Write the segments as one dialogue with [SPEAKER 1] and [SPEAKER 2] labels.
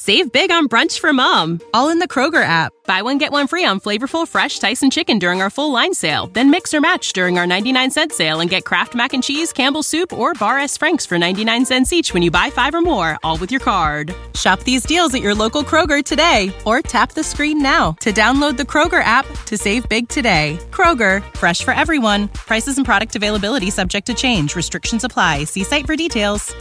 [SPEAKER 1] Save big on brunch for mom, all in the Kroger app. Buy one, get one free on flavorful, fresh Tyson chicken during our full line sale. Then mix or match during our 99-cent sale and get Kraft Mac and Cheese, Campbell's Soup, or Bar S. Frank's for 99 cents each when you buy 5 or more, all with your card. Shop these deals at your local Kroger today, or tap the screen now to download the Kroger app to save big today. Kroger, fresh for everyone. Prices and product availability subject to change. Restrictions apply. See site for details.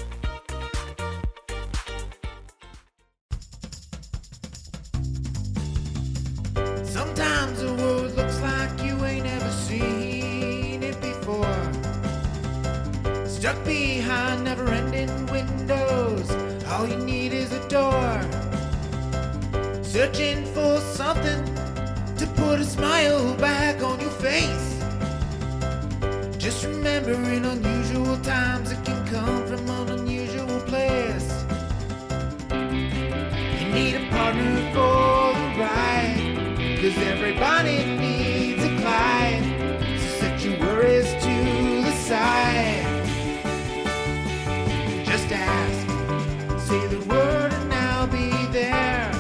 [SPEAKER 2] Sometimes the world looks like you ain't ever seen it before. Stuck behind never-ending windows, all you need is a door. Searching for something to put a smile back on your face. Just remember, in unusual times it can come from an unusual place. You need a partner for the ride, 'cause everybody needs a Clyde. So set your worries to the side. Just ask, say the word and I'll be there.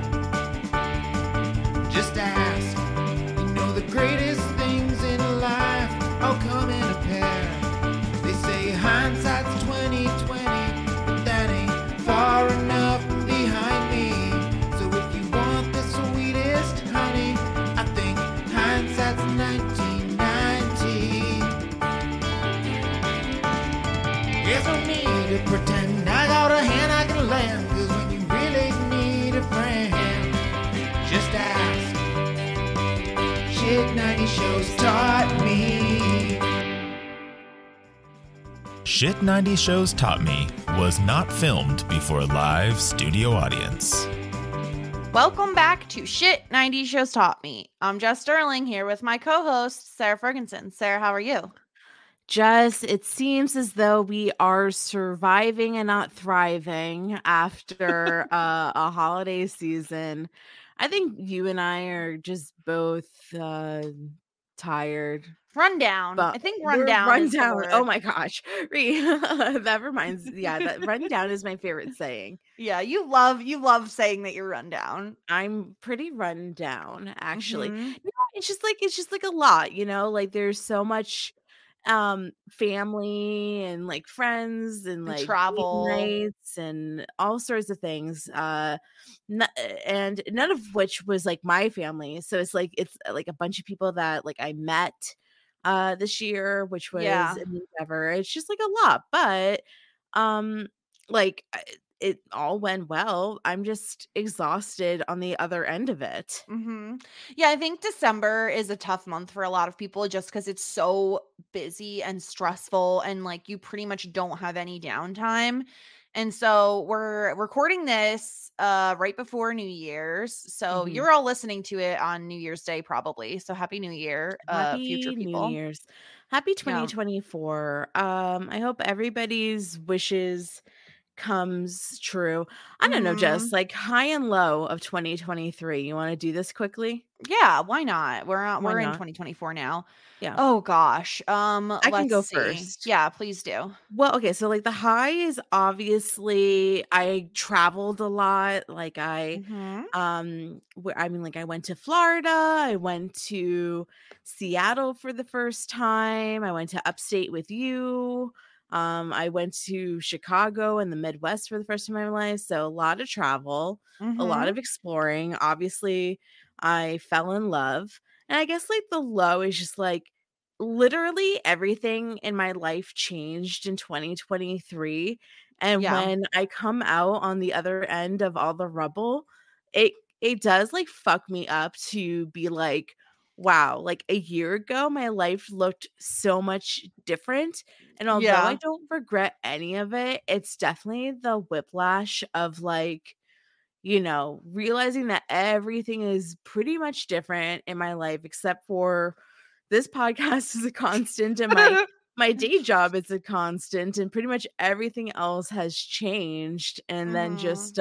[SPEAKER 2] Just ask, you know the greatest things in life all come in a pair. They say hindsight's 20/20, but that ain't far enough behind me. So if you want the sweetest honey, I think hindsight's 1990. There's no need to pretend I got a hand I can lend, 'cause when you really need a friend, just ask. Shit 90 shows taught me.
[SPEAKER 3] Shit 90 Shows Taught Me was not filmed before a live studio audience.
[SPEAKER 4] Welcome back to Shit 90 Shows Taught Me. I'm Jess Sterling here with my co-host, Sarah Ferguson. Sarah, how are you?
[SPEAKER 5] Jess, it seems as though we are surviving and not thriving after a holiday season. I think you and I are just both tired.
[SPEAKER 4] Rundown.
[SPEAKER 5] But
[SPEAKER 4] I think
[SPEAKER 5] we're
[SPEAKER 4] rundown. Is the
[SPEAKER 5] rundown.
[SPEAKER 4] word.
[SPEAKER 5] Oh my gosh. That reminds that rundown is my favorite saying.
[SPEAKER 4] Yeah, you love saying that you're rundown.
[SPEAKER 5] I'm pretty run down, actually.
[SPEAKER 4] Mhm.
[SPEAKER 5] It's just like a lot, like there's so much family and like friends and like date
[SPEAKER 4] travel.
[SPEAKER 5] nights and all sorts of things, and none of which was like my family. So it's like a bunch of people that like I met this year, which was an endeavor. It's just like a lot, but like it all went well. I'm just exhausted on the other end of it.
[SPEAKER 4] Mm-hmm. Yeah, I think December is a tough month for a lot of people just because it's so busy and stressful, and like you pretty much don't have any downtime. And so we're recording this right before New Year's. So
[SPEAKER 5] Mhm.
[SPEAKER 4] you're all listening to it on New Year's Day, probably. So happy New Year, future
[SPEAKER 5] Happy
[SPEAKER 4] people.
[SPEAKER 5] New Year's. Happy 2024. I hope everybody's wishes comes true. I don't know, Jess, like high and low of 2023. You want to do this quickly?
[SPEAKER 4] Yeah, why not? We're
[SPEAKER 5] Why
[SPEAKER 4] in
[SPEAKER 5] not?
[SPEAKER 4] 2024 now.
[SPEAKER 5] Yeah.
[SPEAKER 4] Oh gosh.
[SPEAKER 5] I can
[SPEAKER 4] Let's
[SPEAKER 5] go
[SPEAKER 4] see.
[SPEAKER 5] first.
[SPEAKER 4] Yeah, please do.
[SPEAKER 5] Well, okay, so like the high is obviously I traveled a lot. Like
[SPEAKER 4] Mhm.
[SPEAKER 5] like I went to Florida, I went to Seattle for the first time, I went to upstate with you. I went to Chicago and the Midwest for the first time in my life. So a lot of travel, a lot
[SPEAKER 4] Mhm.
[SPEAKER 5] of exploring. Obviously, I fell in love. And I guess like the low is just like literally everything in my life changed in 2023. And
[SPEAKER 4] Yeah.
[SPEAKER 5] when I come out on the other end of all the rubble, it does like fuck me up to be like, wow, like a year ago my life looked so much different. And although I
[SPEAKER 4] Yeah.
[SPEAKER 5] don't regret any of it, it's definitely the whiplash of like, realizing that everything is pretty much different in my life except for this podcast is a constant and my day job is a constant, and pretty much everything else has changed. And then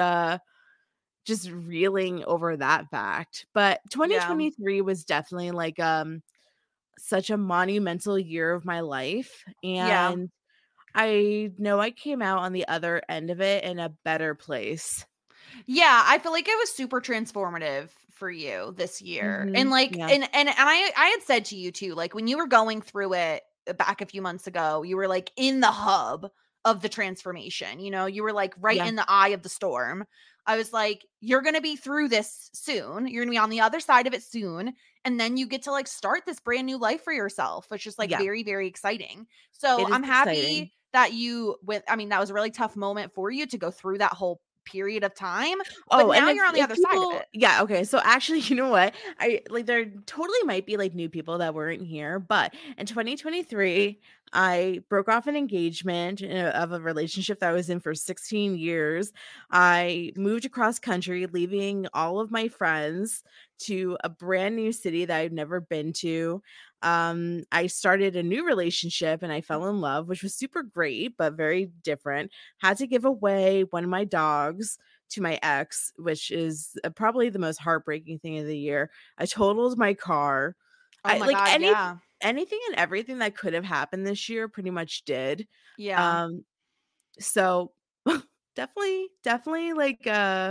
[SPEAKER 5] just reeling over that fact. But
[SPEAKER 4] Yeah.
[SPEAKER 5] 2023 was definitely like such a monumental year of my life,
[SPEAKER 4] Yeah.
[SPEAKER 5] and I know I came out on the other end of it in a better place.
[SPEAKER 4] Yeah, I feel like it was super transformative for you this year. And like
[SPEAKER 5] Yeah.
[SPEAKER 4] and I had said to you too, like when you were going through it back a few months ago, you were like in the hub of the transformation. You know, you were like right
[SPEAKER 5] Yeah.
[SPEAKER 4] in the eye of the storm. I was like, you're going to be through this soon. You're going to be on the other side of it soon. And then you get to like start this brand new life for yourself, which is like
[SPEAKER 5] Yeah.
[SPEAKER 4] very, very exciting. So
[SPEAKER 5] It is
[SPEAKER 4] I'm
[SPEAKER 5] exciting.
[SPEAKER 4] happy that you went. I mean, that was a really tough moment for you to go through that whole period of time, but
[SPEAKER 5] Oh, and
[SPEAKER 4] now you're on the
[SPEAKER 5] if
[SPEAKER 4] other side of
[SPEAKER 5] people
[SPEAKER 4] it.
[SPEAKER 5] yeah, okay. So actually, you know what? I like there totally might be like new people that weren't here, but in 2023, I broke off an engagement of a relationship that I was in for 16 years. I moved across country, leaving all of my friends to a brand new city that I've never been to. I started a new relationship and I fell in love, which was super great, but very different. Had to give away one of my dogs to my ex, which is probably the most heartbreaking thing of the year. I totaled my car.
[SPEAKER 4] Oh
[SPEAKER 5] I
[SPEAKER 4] my
[SPEAKER 5] like
[SPEAKER 4] god, yeah.
[SPEAKER 5] anything and everything that could have happened this year pretty much did.
[SPEAKER 4] Yeah.
[SPEAKER 5] Um so definitely like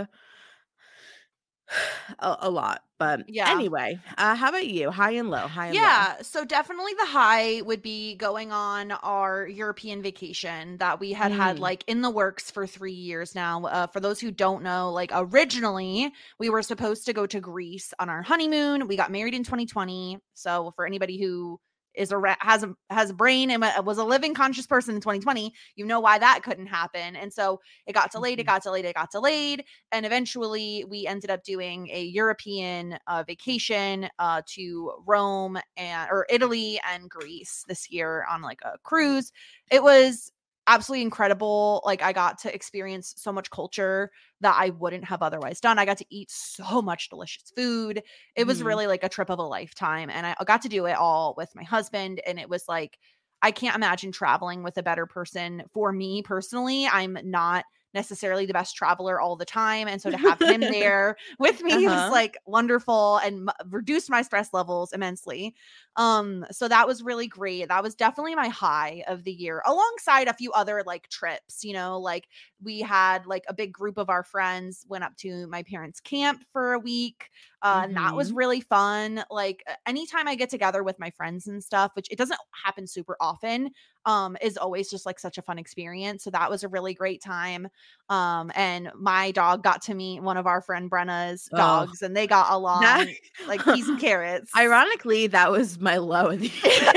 [SPEAKER 5] a lot. But
[SPEAKER 4] Yeah.
[SPEAKER 5] anyway, how about you? High and low, high and low.
[SPEAKER 4] Yeah, so definitely the high would be going on our European vacation that we had
[SPEAKER 5] Mm,
[SPEAKER 4] like in the works for 3 years now. For those who don't know, like originally we were supposed to go to Greece on our honeymoon. We got married in 2020. So for anybody who is has a brain and was a living conscious person in 2020, you know why that couldn't happen. And so it got delayed, it
[SPEAKER 5] mhm.
[SPEAKER 4] got delayed, it got delayed, and eventually we ended up doing a European vacation to Rome and or Italy and Greece this year on like a cruise. It was absolutely incredible. Like I got to experience so much culture that I wouldn't have otherwise done. I got to eat so much delicious food. It was
[SPEAKER 5] Mhm.
[SPEAKER 4] really like a trip of a lifetime, and I got to do it all with my husband, and it was like I can't imagine traveling with a better person. For me personally, I'm not necessarily the best traveler all the time, and so to have him there with me was
[SPEAKER 5] Uh-huh.
[SPEAKER 4] like wonderful and reduced my stress levels immensely. So that was really great. That was definitely my high of the year, alongside a few other like trips. You know, like we had like a big group of our friends went up to my parents' camp for a week. And that was
[SPEAKER 5] Mhm.
[SPEAKER 4] really fun. Like anytime I get together with my friends and stuff, which it doesn't happen super often, is always just like such a fun experience. So that was a really great time. And my dog got to meet one of our friend Brenna's
[SPEAKER 5] Oh,
[SPEAKER 4] dogs, and they got
[SPEAKER 5] that
[SPEAKER 4] along like peas and carrots.
[SPEAKER 5] ironically, that was my low of the year.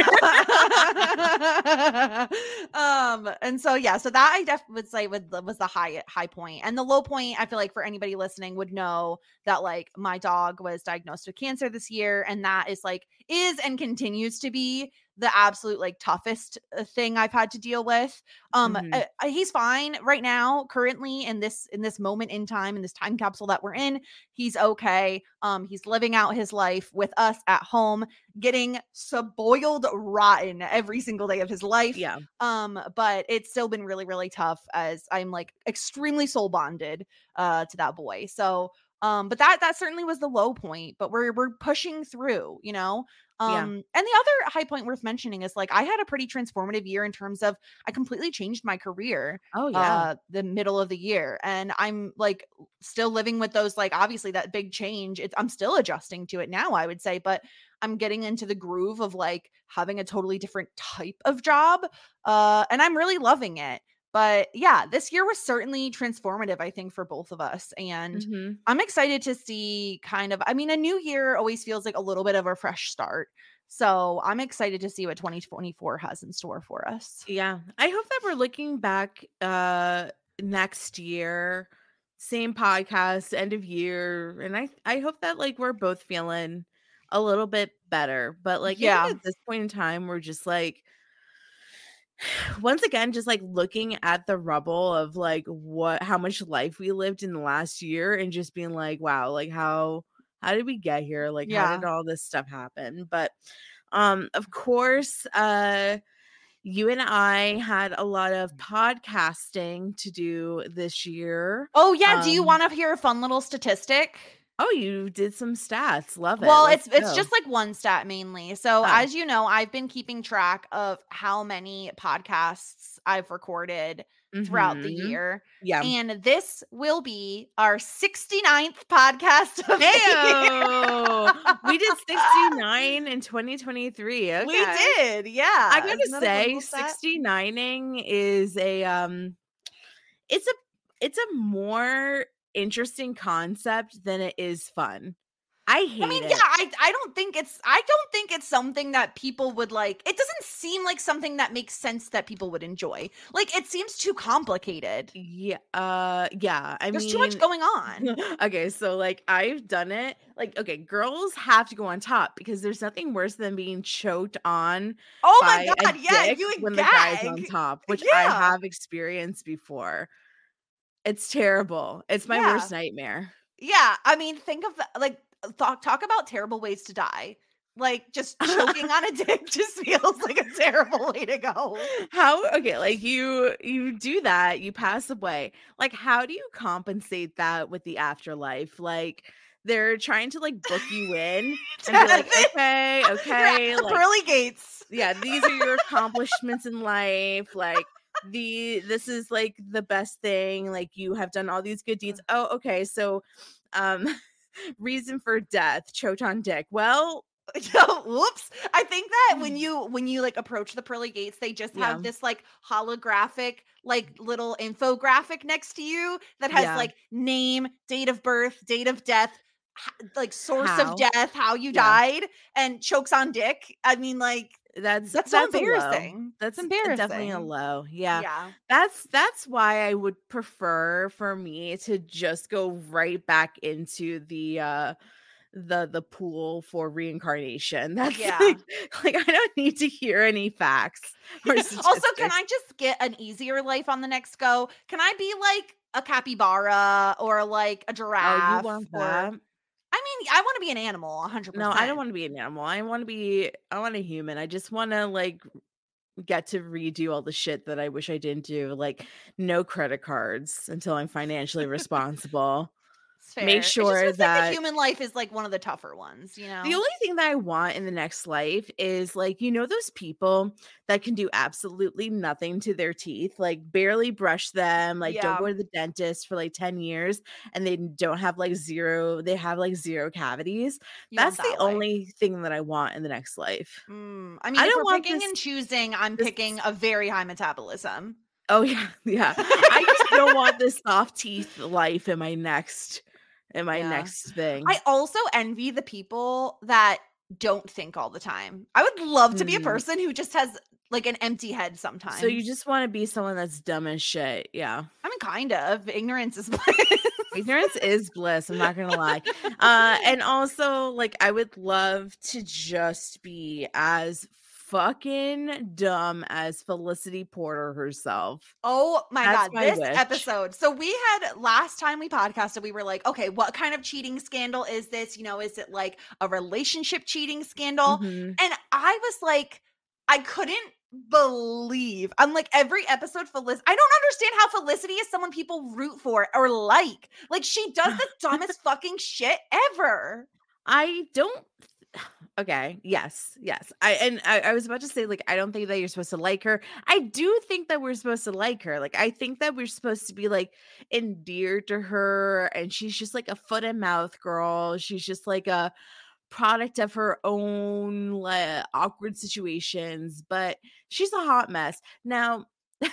[SPEAKER 4] And so yeah, so that I definitely would say was the high point. And the low point, I feel like for anybody listening would know that like my dog was diagnosed with cancer this year, and that is and continues to be the absolute like toughest thing I've had to deal with.
[SPEAKER 5] Mhm.
[SPEAKER 4] He's fine right now, currently in this moment in time, in this time capsule that we're in. He's okay. He's living out his life with us at home, getting spoiled rotten every single day of his life.
[SPEAKER 5] Yeah.
[SPEAKER 4] But it's still been really, really tough as I'm like extremely soul bonded to that boy. So but that certainly was the low point, but we're pushing through, you know.
[SPEAKER 5] Yeah.
[SPEAKER 4] And the other high point worth mentioning is like I had a pretty transformative year in terms of I completely changed my career
[SPEAKER 5] Oh, yeah.
[SPEAKER 4] the middle of the year, and I'm like still living with those, like obviously that big change. I'm still adjusting to it now, I would say, but I'm getting into the groove of like having a totally different type of job, and I'm really loving it. But yeah, this year was certainly transformative, I think, for both of us. And
[SPEAKER 5] Mhm.
[SPEAKER 4] I'm excited to see kind of, I mean, a new year always feels like a little bit of a fresh start. So I'm excited to see what 2024 has in store for us.
[SPEAKER 5] Yeah. I hope that we're looking back next year, same podcast, end of year, and I hope that like we're both feeling a little bit better. But like I think
[SPEAKER 4] Yeah.
[SPEAKER 5] at this point in time we're just like once again just like looking at the rubble of like how much life we lived in the last year and just being like wow, like how did we get here, like how did
[SPEAKER 4] Yeah.
[SPEAKER 5] all this stuff happen. But of course you and I had a lot of podcasting to do this year.
[SPEAKER 4] Oh, yeah. Do you
[SPEAKER 5] um
[SPEAKER 4] want to hear a fun little statistic?
[SPEAKER 5] oh, you did some stats, love it,
[SPEAKER 4] Well,
[SPEAKER 5] let's
[SPEAKER 4] it's
[SPEAKER 5] go.
[SPEAKER 4] just like one stat mainly. So,
[SPEAKER 5] Oh,
[SPEAKER 4] as you know, I've been keeping track of how many podcasts I've recorded throughout the
[SPEAKER 5] Mhm.
[SPEAKER 4] year.
[SPEAKER 5] Yeah.
[SPEAKER 4] And this will be our 69th podcast of the
[SPEAKER 5] Heyo!
[SPEAKER 4] year.
[SPEAKER 5] We did 69 in 2023. Okay.
[SPEAKER 4] We did, yeah.
[SPEAKER 5] I gotta
[SPEAKER 4] Isn't that a
[SPEAKER 5] say,
[SPEAKER 4] wonderful stat?
[SPEAKER 5] 69ing is it's a more interesting concept than it is fun. I hate
[SPEAKER 4] I mean,
[SPEAKER 5] it.
[SPEAKER 4] yeah, I don't think it's something that people would like. It doesn't seem like something that makes sense that people would enjoy. Like, it seems too complicated.
[SPEAKER 5] Yeah, yeah. I
[SPEAKER 4] There's
[SPEAKER 5] mean,
[SPEAKER 4] too much going on.
[SPEAKER 5] okay, so like I've done it. Like, okay, girls have to go on top because there's nothing worse than being choked on
[SPEAKER 4] Oh
[SPEAKER 5] by
[SPEAKER 4] my
[SPEAKER 5] a
[SPEAKER 4] god, yeah,
[SPEAKER 5] dick
[SPEAKER 4] you would
[SPEAKER 5] when the guy's on
[SPEAKER 4] gag.
[SPEAKER 5] top, which I
[SPEAKER 4] Yeah.
[SPEAKER 5] have experienced before. It's terrible. It's my
[SPEAKER 4] Yeah.
[SPEAKER 5] worst nightmare.
[SPEAKER 4] Yeah, I mean, think of like talk about terrible ways to die. Like, just choking on a dick just feels like a terrible way to go.
[SPEAKER 5] How okay, like you do that, you pass away. Like, how do you compensate that with the afterlife? Like, they're trying to like book you in and be like, okay,
[SPEAKER 4] You're at the
[SPEAKER 5] like,
[SPEAKER 4] pearly gates.
[SPEAKER 5] yeah, these are your accomplishments in life. Like, this is like the best thing. Like, you have done all these good deeds. Oh, okay, so reason for death, choked on dick. Well,
[SPEAKER 4] Whoops. I think that when you like approach the pearly gates, they just have
[SPEAKER 5] Yeah.
[SPEAKER 4] this like holographic, like little infographic next to you that has
[SPEAKER 5] Yeah.
[SPEAKER 4] like name, date of birth, date of death, like source
[SPEAKER 5] How?
[SPEAKER 4] of death, how you
[SPEAKER 5] Yeah.
[SPEAKER 4] died, and chokes on dick. I mean, like,
[SPEAKER 5] That's
[SPEAKER 4] so
[SPEAKER 5] a low.
[SPEAKER 4] embarrassing.
[SPEAKER 5] That's
[SPEAKER 4] It's
[SPEAKER 5] definitely a
[SPEAKER 4] embarrassing.
[SPEAKER 5] low. Yeah.
[SPEAKER 4] Yeah.
[SPEAKER 5] That's why I would prefer for me to just go right back into the pool for reincarnation. That's
[SPEAKER 4] Yeah.
[SPEAKER 5] like I don't need to hear any facts or
[SPEAKER 4] Also, can
[SPEAKER 5] statistics.
[SPEAKER 4] I just get an easier life on the next go? Can I be like a capybara or like a
[SPEAKER 5] Oh,
[SPEAKER 4] giraffe?
[SPEAKER 5] you want
[SPEAKER 4] Or
[SPEAKER 5] that?
[SPEAKER 4] I mean, I want to be an animal 100%.
[SPEAKER 5] No, I don't want to be an animal. I want a human. I just want to like get to redo all the shit that I wish I didn't do. Like, no credit cards until I'm financially responsible.
[SPEAKER 4] It's fair.
[SPEAKER 5] Make
[SPEAKER 4] It just
[SPEAKER 5] sure
[SPEAKER 4] feels like
[SPEAKER 5] that
[SPEAKER 4] the human life is like one of the tougher ones, you know?
[SPEAKER 5] the only thing that I want in the next life is like, those people that can do absolutely nothing to their teeth, like barely brush them, like don't
[SPEAKER 4] Yeah.
[SPEAKER 5] go to the dentist for like 10 years and they don't have like they have like zero cavities.
[SPEAKER 4] You want
[SPEAKER 5] That's the
[SPEAKER 4] that life.
[SPEAKER 5] only thing that I want in the next life.
[SPEAKER 4] I mean,
[SPEAKER 5] I
[SPEAKER 4] if
[SPEAKER 5] don't
[SPEAKER 4] we're
[SPEAKER 5] want
[SPEAKER 4] picking
[SPEAKER 5] this-
[SPEAKER 4] and choosing, I'm
[SPEAKER 5] this-
[SPEAKER 4] picking a very high metabolism.
[SPEAKER 5] Oh yeah, yeah. I just don't want this soft teeth life in my next
[SPEAKER 4] Yeah.
[SPEAKER 5] next thing.
[SPEAKER 4] I also envy the people that don't think all the time. I would love to be a
[SPEAKER 5] Mhm.
[SPEAKER 4] person who just has like an empty head sometimes.
[SPEAKER 5] So you just want to be someone that's dumb as shit. Yeah.
[SPEAKER 4] I mean, kind of. Ignorance is bliss.
[SPEAKER 5] Ignorance is bliss. I'm not gonna lie. And also, like, I would love to just be as fucking dumb as Felicity Porter herself.
[SPEAKER 4] Oh my
[SPEAKER 5] That's
[SPEAKER 4] God,
[SPEAKER 5] my
[SPEAKER 4] this
[SPEAKER 5] wish.
[SPEAKER 4] episode. So we had last time we podcasted, we were like, okay, what kind of cheating scandal is this? Is it like a relationship cheating scandal?
[SPEAKER 5] Mhm.
[SPEAKER 4] And I was like, I couldn't believe. I'm like, every episode, Felicity, I don't understand how Felicity is someone people root for or like. Like, she does the dumbest fucking shit ever.
[SPEAKER 5] I don't. Okay. Yes. I was about to say, like, I don't think that you're supposed to like her. I do think that we're supposed to like her. Like, I think that we're supposed to be like endeared to her, and she's just like a foot and mouth girl. She's just like a product of her own like awkward situations, but she's a hot mess. Now,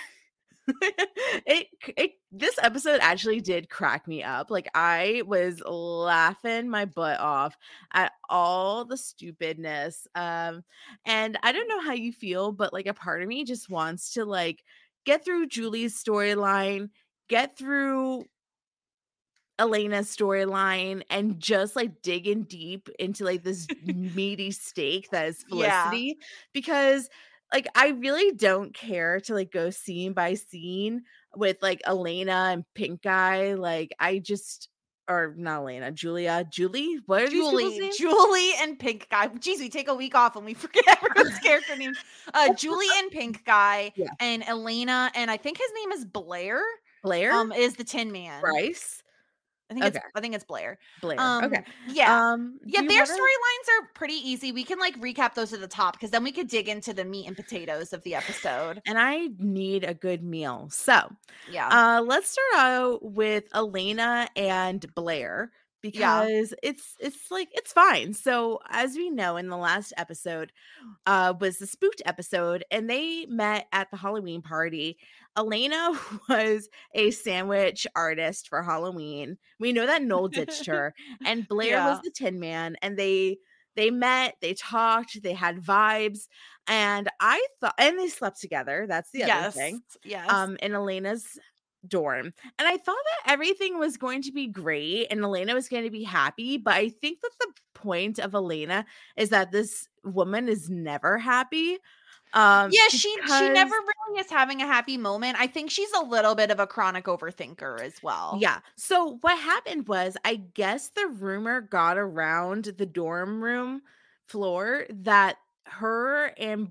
[SPEAKER 5] this episode actually did crack me up. Like, I was laughing my butt off at all the stupidness. And I don't know how you feel, but like a part of me just wants to like get through Julie's storyline, get through Elena's storyline, and just like dig in deep into like this meaty steak that is
[SPEAKER 4] Yeah.
[SPEAKER 5] Felicity, because like I really don't care to like go scene by scene with like Elena and Pink Guy. Like, I just, or not Elena, Julie, what are these people's names?
[SPEAKER 4] Julie and Pink Guy. Jeez, we take a week off and we forget everyone's character names. Julie and Pink Guy,
[SPEAKER 5] Yeah.
[SPEAKER 4] and Elena, and I think his name is Blair.
[SPEAKER 5] Blair,
[SPEAKER 4] Is the Tin Man.
[SPEAKER 5] Bryce. Okay.
[SPEAKER 4] I think it's Blair.
[SPEAKER 5] Blair. Okay.
[SPEAKER 4] Yeah.
[SPEAKER 5] Do you
[SPEAKER 4] Their
[SPEAKER 5] wanna
[SPEAKER 4] storylines are pretty easy. We can like recap those at the top because then we could dig into the meat and potatoes of the episode.
[SPEAKER 5] and I need a good meal. So,
[SPEAKER 4] Yeah.
[SPEAKER 5] let's start out with Elena and Blair because it's like it's fine. So, as we know in the last episode, was the spooked episode, and they met at the Halloween party. Elena was a sandwich artist for Halloween. We know that Noel ditched her, and Blair was
[SPEAKER 4] Yeah.
[SPEAKER 5] the Tin Man, and they met, they talked, they had vibes, and I thought, and they slept together. That's the other
[SPEAKER 4] Yes.
[SPEAKER 5] thing.
[SPEAKER 4] Yes.
[SPEAKER 5] In Elena's dorm. And I thought that everything was going to be great and Elena was going to be happy, but I think that the point of Elena is that this woman is never happy.
[SPEAKER 4] Yeah, she
[SPEAKER 5] Because
[SPEAKER 4] never really is having a happy moment. I think she's a little bit of a chronic overthinker as well.
[SPEAKER 5] yeah. So what happened was, I guess the rumor got around the dorm room floor that her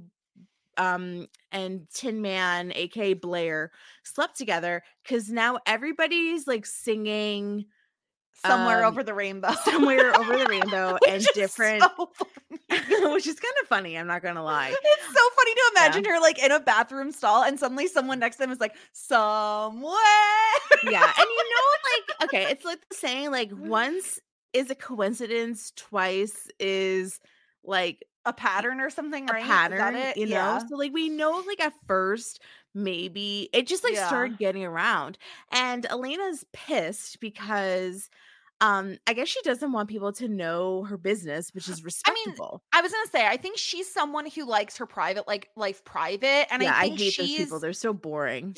[SPEAKER 5] and Tin Man, aka Blair, slept together because now everybody's like singing
[SPEAKER 4] Somewhere
[SPEAKER 5] um
[SPEAKER 4] over the rainbow.
[SPEAKER 5] somewhere over the rainbow
[SPEAKER 4] Which
[SPEAKER 5] and
[SPEAKER 4] is
[SPEAKER 5] different
[SPEAKER 4] so funny.
[SPEAKER 5] which is kind of funny, I'm not gonna lie.
[SPEAKER 4] It's so funny to imagine her like in a bathroom stall and suddenly someone next to them is like, somewhere.
[SPEAKER 5] Yeah. And like, okay, it's like the saying, like, once is a coincidence, twice is like
[SPEAKER 4] A pattern or something,
[SPEAKER 5] a
[SPEAKER 4] right? Is
[SPEAKER 5] pattern,
[SPEAKER 4] that it?
[SPEAKER 5] you know?
[SPEAKER 4] Yeah.
[SPEAKER 5] So like we know like at first maybe it just like
[SPEAKER 4] Yeah.
[SPEAKER 5] started getting around. And Elena's pissed because I guess she doesn't want people to know her business, which is
[SPEAKER 4] I mean,
[SPEAKER 5] respectable.
[SPEAKER 4] I was gonna say, I think she's someone who likes her private like life private. And
[SPEAKER 5] Yeah,
[SPEAKER 4] I
[SPEAKER 5] I
[SPEAKER 4] think
[SPEAKER 5] hate those
[SPEAKER 4] she's
[SPEAKER 5] people. They're so boring.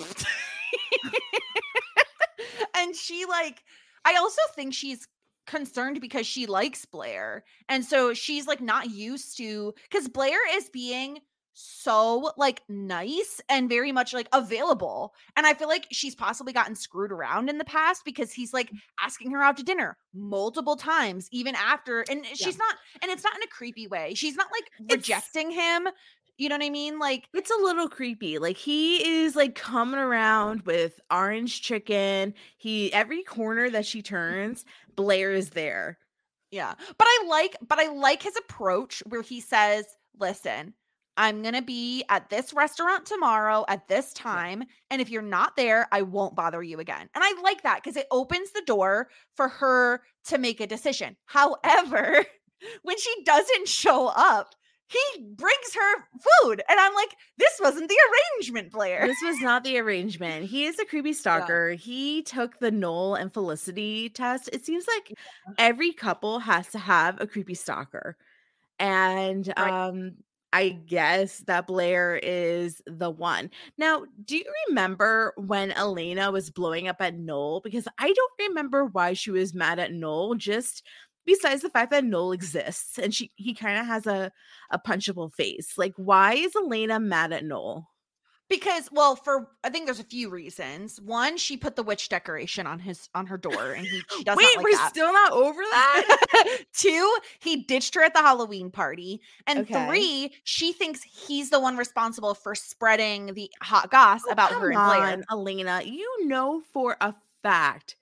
[SPEAKER 4] and she like I also think she's concerned because she likes Blair. And so she's like not used to because Blair is being so like nice and very much like available. And I feel like she's possibly gotten screwed around in the past because he's like asking her out to dinner multiple times, even after. And
[SPEAKER 5] Yeah.
[SPEAKER 4] she's not, and it's not in a creepy way. She's not like
[SPEAKER 5] It's
[SPEAKER 4] rejecting him. You know what I mean? Like,
[SPEAKER 5] It's a little creepy. Like he is like coming around with orange chicken. Every corner that she turns, Blair is there.
[SPEAKER 4] yeah. But I like his approach where he says, "Listen, I'm going to be at this restaurant tomorrow at this
[SPEAKER 5] Yeah.
[SPEAKER 4] time, and if you're not there, I won't bother you again." And I like that because it opens the door for her to make a decision. However, when she doesn't show up, he brings her food, and I'm like, "This wasn't the arrangement, Blair."
[SPEAKER 5] This was not the arrangement. He is a creepy
[SPEAKER 4] Yeah.
[SPEAKER 5] stalker. He took the Noel and Felicity test. It seems like every couple has to have a creepy stalker. And
[SPEAKER 4] Right.
[SPEAKER 5] I guess that Blair is the one. Now, do you remember when Elena was blowing up at Noel? Because I don't remember why she was mad at Noel, just besides the fact that Noel exists and he kind of has a punchable face. Like, why is Elena mad at Noel?
[SPEAKER 4] Because, well, I think there's a few reasons. One, she put the witch decoration on her door, and she does
[SPEAKER 5] Wait,
[SPEAKER 4] not like
[SPEAKER 5] we're
[SPEAKER 4] that.
[SPEAKER 5] still not over that?
[SPEAKER 4] Two, he ditched her at the Halloween party, and
[SPEAKER 5] Okay.
[SPEAKER 4] three, she thinks he's the one responsible for spreading the hot goss
[SPEAKER 5] Oh,
[SPEAKER 4] about her
[SPEAKER 5] come
[SPEAKER 4] and Blair.
[SPEAKER 5] on, Elena. You know for a fact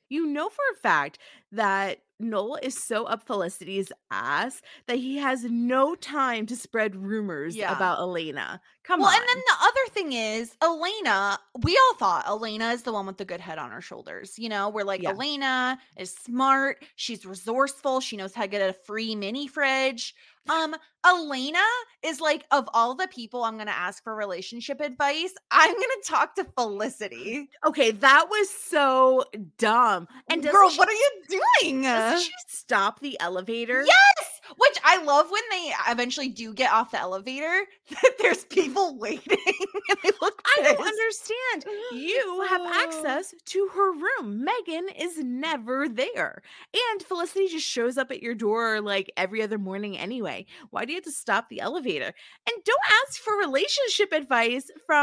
[SPEAKER 5] that Noel is so up Felicity's ass that he has no time to spread rumors
[SPEAKER 4] Yeah.
[SPEAKER 5] about Elena. Come
[SPEAKER 4] Well,
[SPEAKER 5] on.
[SPEAKER 4] and then the other thing is, Elena, we all thought Elena is the one with the good head on her shoulders. You know, we're like,
[SPEAKER 5] Yeah.
[SPEAKER 4] Elena is smart, she's resourceful, she knows how to get a free mini fridge. Elena is like, of all the people I'm gonna ask for relationship advice, I'm gonna talk to Felicity.
[SPEAKER 5] Okay, that was so dumb. And
[SPEAKER 4] Girl, what are you doing?
[SPEAKER 5] doesn't she stop the elevator?
[SPEAKER 4] Yes, which I love when they eventually do get off the elevator. That there's people waiting and they look
[SPEAKER 5] I don't
[SPEAKER 4] pissed.
[SPEAKER 5] understand. You have access to her room. Megan is never there. And Felicity just shows up at your door like every other morning anyway. Why do you have to stop the elevator? And don't ask for relationship advice from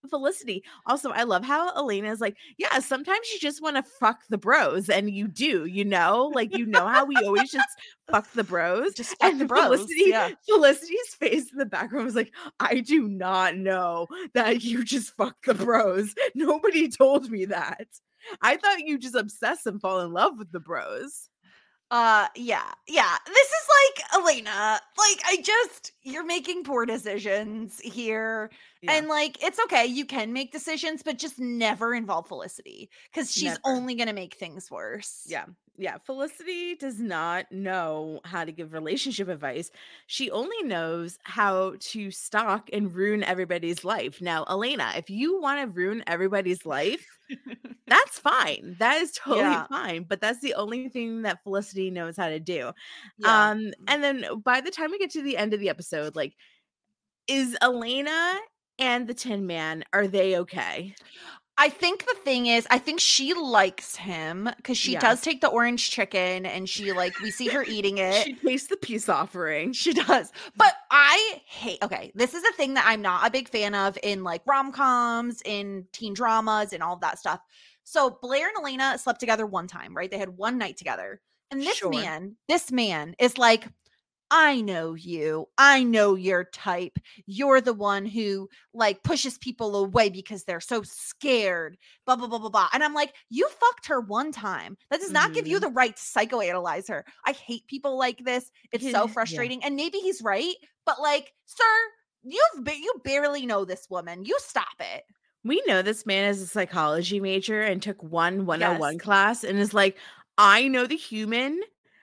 [SPEAKER 5] Felicity. Also, I love how Elena is like, yeah, sometimes you just want to fuck the bros, and you do, like how we always just fuck the bros.
[SPEAKER 4] Just fuck the
[SPEAKER 5] And
[SPEAKER 4] bros. Yeah.
[SPEAKER 5] Felicity's face in the background was like, I do not know that you just fuck the bros. Nobody told me that. I thought you just obsess and fall in love with the bros.
[SPEAKER 4] Yeah. This is like, Elena, like, you're making poor decisions here.
[SPEAKER 5] Yeah.
[SPEAKER 4] And like, it's okay. You can make decisions, but just never involve Felicity because she's
[SPEAKER 5] Never.
[SPEAKER 4] only going to make things worse.
[SPEAKER 5] Yeah. Felicity does not know how to give relationship advice. She only knows how to stalk and ruin everybody's life. Now, Elena, if you want to ruin everybody's life, that's fine. That is totally
[SPEAKER 4] Yeah.
[SPEAKER 5] fine. But that's the only thing that Felicity knows how to do.
[SPEAKER 4] Yeah.
[SPEAKER 5] And then by the time we get to the end of the episode, like, is Elena and the Tin Man, are they okay?
[SPEAKER 4] I think the thing is, I think she likes him because she does take the orange chicken and she we see her eating it.
[SPEAKER 5] She tastes the peace offering.
[SPEAKER 4] She does. But I hate, this is a thing that I'm not a big fan of in like rom-coms, in teen dramas, and all of that stuff. So Blair and Elena slept together one time, right? They had one night together. And this man is like, I know you. I know your type. You're the one who like pushes people away because they're so scared, blah, blah, blah, blah, blah. And I'm like, you fucked her one time. That does not give you the right to psychoanalyze her. I hate people like this. It's so frustrating. Yeah. And maybe he's right, but like, sir, you barely know this woman. You stop it.
[SPEAKER 5] We know this man is a psychology major and took one 101 class and is like, I know the human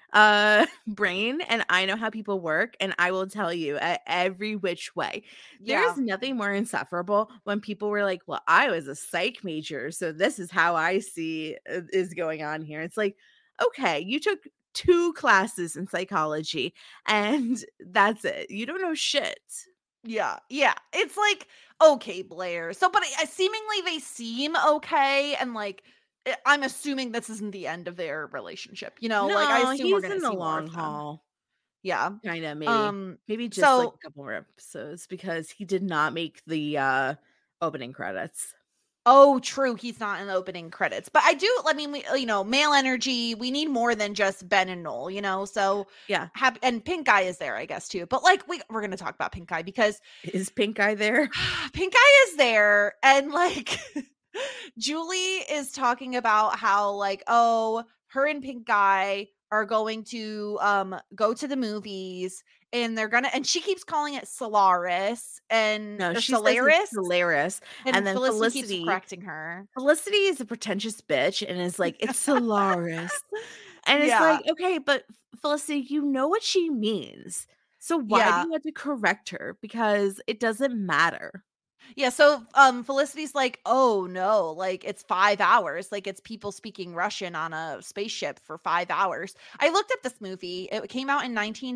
[SPEAKER 5] brain and I know how people work, and I will tell you every which way. There's nothing more insufferable when people were like, well, I was a psych major, so this is how I see is going on here. It's like, okay, you took 2 classes in psychology and that's it. You don't know shit.
[SPEAKER 4] Yeah. It's like, okay, Blair. So, but seemingly they seem okay, and like, I'm assuming this isn't the end of their relationship.
[SPEAKER 5] No,
[SPEAKER 4] like I assume we're
[SPEAKER 5] he's
[SPEAKER 4] gonna
[SPEAKER 5] in the
[SPEAKER 4] see
[SPEAKER 5] long
[SPEAKER 4] more of
[SPEAKER 5] haul.
[SPEAKER 4] Yeah,
[SPEAKER 5] kind of maybe just like a couple more episodes because he did not make the opening credits.
[SPEAKER 4] Oh, true. He's not in the opening credits, but I do. I mean, we, male energy. We need more than just Ben and Noel. So
[SPEAKER 5] yeah,
[SPEAKER 4] and Pink Eye is there, I guess, too. But like, we're gonna talk about Pink Eye because
[SPEAKER 5] is Pink Eye there?
[SPEAKER 4] Pink Eye is there, and like. Julie is talking about how like, oh, her and Pink Eye are going to go to the movies, and they're gonna, and she keeps calling it Solaris, and
[SPEAKER 5] she
[SPEAKER 4] Solaris,
[SPEAKER 5] Solaris, and then Felicity
[SPEAKER 4] keeps correcting her.
[SPEAKER 5] Felicity is a pretentious bitch and is like, it's Solaris, and it's like, okay, but Felicity, you know what she means, so why do you have to correct her? Because it doesn't matter.
[SPEAKER 4] Yeah, so Felicity's like, oh no, like it's 5 hours. Like it's people speaking Russian on a spaceship for 5 hours. I looked at this movie. It came out in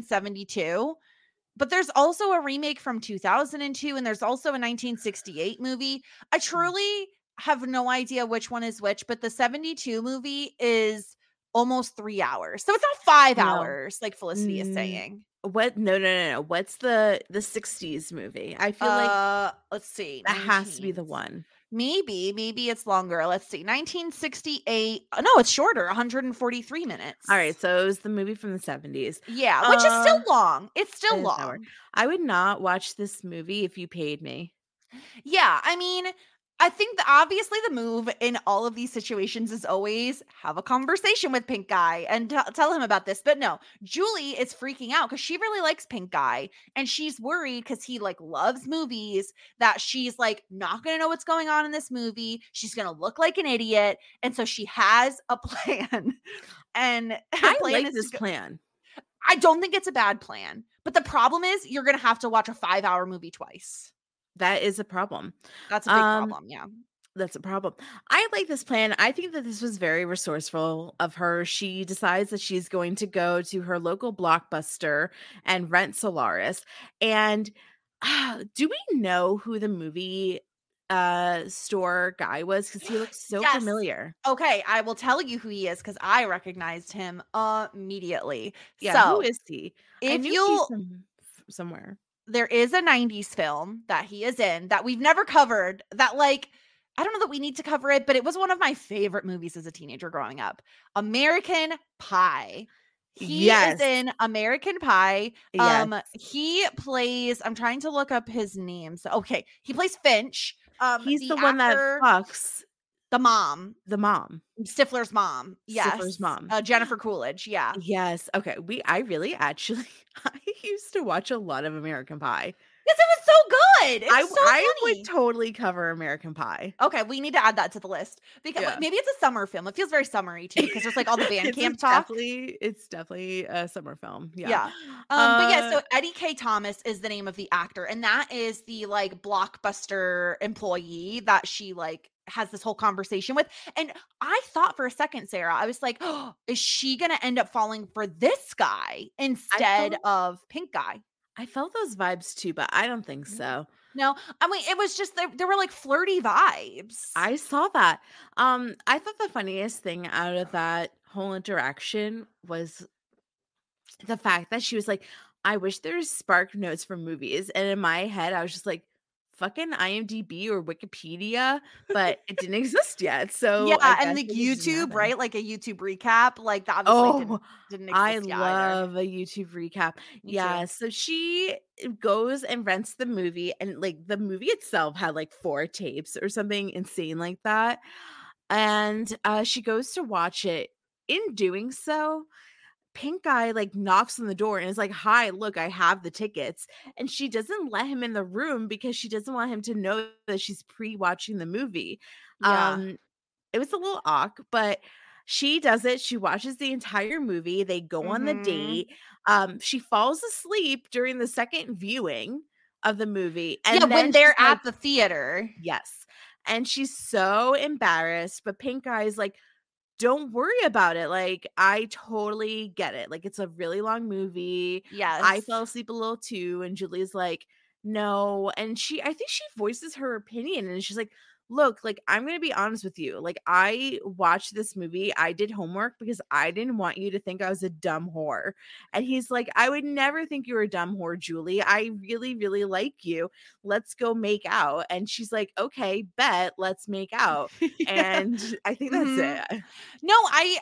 [SPEAKER 4] 1972, but there's also a remake from 2002, and there's also a 1968 movie. I truly have no idea which one is which, but the 72 movie is almost 3 hours. So it's not 5 hours like Felicity is saying.
[SPEAKER 5] What? No. What's the 60s movie? I feel like
[SPEAKER 4] let's see.
[SPEAKER 5] That has to be the one.
[SPEAKER 4] Maybe it's longer. Let's see. 1968. No, it's shorter. 143 minutes.
[SPEAKER 5] All right, so it was the movie from the 70s.
[SPEAKER 4] Yeah, which is still long. It's still long.
[SPEAKER 5] I would not watch this movie if you paid me.
[SPEAKER 4] Yeah, I mean, I think obviously the move in all of these situations is always have a conversation with Pink Eye and tell him about this. But no, Julie is freaking out because she really likes Pink Eye, and she's worried because he like loves movies that she's like not going to know what's going on in this movie. She's going to look like an idiot. And so she has a plan. And
[SPEAKER 5] I like this plan.
[SPEAKER 4] I don't think it's a bad plan. But the problem is you're going to have to watch a 5-hour movie twice.
[SPEAKER 5] That is a problem.
[SPEAKER 4] That's a big problem. Yeah.
[SPEAKER 5] That's a problem. I like this plan. I think that this was very resourceful of her. She decides that she's going to go to her local Blockbuster and rent Solaris. And do we know who the movie store guy was? Because he looks so familiar.
[SPEAKER 4] Okay, I will tell you who he is because I recognized him immediately.
[SPEAKER 5] Yeah,
[SPEAKER 4] so,
[SPEAKER 5] who is he?
[SPEAKER 4] If you
[SPEAKER 5] somewhere.
[SPEAKER 4] there is a 90s film that he is in that we've never covered, that like I don't know that we need to cover it, but it was one of my favorite movies as a teenager growing up. American Pie. He is
[SPEAKER 5] Yes.
[SPEAKER 4] in American Pie.
[SPEAKER 5] Yes.
[SPEAKER 4] He plays, I'm trying to look up his name. So okay, he plays Finch.
[SPEAKER 5] He's the one that
[SPEAKER 4] actor,
[SPEAKER 5] fucks
[SPEAKER 4] the mom,
[SPEAKER 5] the mom.
[SPEAKER 4] Stifler's mom. Yes.
[SPEAKER 5] Stifler's mom.
[SPEAKER 4] Jennifer Coolidge. Yeah.
[SPEAKER 5] Yes. Okay. I really actually I used to watch a lot of American Pie.
[SPEAKER 4] Yes, it was so good. It was so
[SPEAKER 5] I
[SPEAKER 4] funny.
[SPEAKER 5] would totally cover American Pie.
[SPEAKER 4] Okay, we need to add that to the list because
[SPEAKER 5] Yeah.
[SPEAKER 4] maybe it's a summer film. It feels very summery too because there's like all the band camp talk.
[SPEAKER 5] It's definitely a summer film. Yeah.
[SPEAKER 4] Yeah. But yeah, so Eddie K. Thomas is the name of the actor, and that is the like Blockbuster employee that she like has this whole conversation with. And I thought for a second, Sarah, I was like, oh, is she gonna end up falling for this guy instead of Pink Guy?
[SPEAKER 5] I felt those vibes too, but I don't think so.
[SPEAKER 4] No, I mean it was just there were like flirty vibes.
[SPEAKER 5] I saw that. I thought the funniest thing out of that whole interaction was the fact that she was like, I wish there was Spark Notes for movies. And in my head, I was just like, fucking IMDb or Wikipedia, but it didn't exist yet. So
[SPEAKER 4] yeah, and the YouTube, right? Like a YouTube recap, like that obviously didn't exist.
[SPEAKER 5] I
[SPEAKER 4] yet
[SPEAKER 5] love a YouTube recap.
[SPEAKER 4] Me
[SPEAKER 5] Yeah,
[SPEAKER 4] too.
[SPEAKER 5] so she goes and rents the movie, and like the movie itself had like 4 tapes or something insane like that. And she goes to watch it. In doing so, Pink Guy like knocks on the door and is like, hi, look, I have the tickets. And she doesn't let him in the room because she doesn't want him to know that she's pre-watching the movie.
[SPEAKER 4] Yeah.
[SPEAKER 5] It was a little awkward, but she does it. She watches the entire movie. They go on the
[SPEAKER 4] Mhm.
[SPEAKER 5] date. She falls asleep during the second viewing of the movie. And
[SPEAKER 4] Yeah,
[SPEAKER 5] then
[SPEAKER 4] when they're
[SPEAKER 5] she's like,
[SPEAKER 4] at the theater.
[SPEAKER 5] yes. And she's so embarrassed, but Pink Guy is like, don't worry about it. Like, I totally get it. Like, it's a really long movie.
[SPEAKER 4] Yes.
[SPEAKER 5] I fell asleep a little too. And Julie's like, no. And I think she voices her opinion and she's like, look, like, I'm going to be honest with you. Like, I watched this movie. I did homework because I didn't want you to think I was a dumb whore. And he's like, I would never think you were a dumb whore, Julie. I really, really like you. Let's go make out. And she's like, okay, bet, let's make out. And I think that's it.
[SPEAKER 4] No,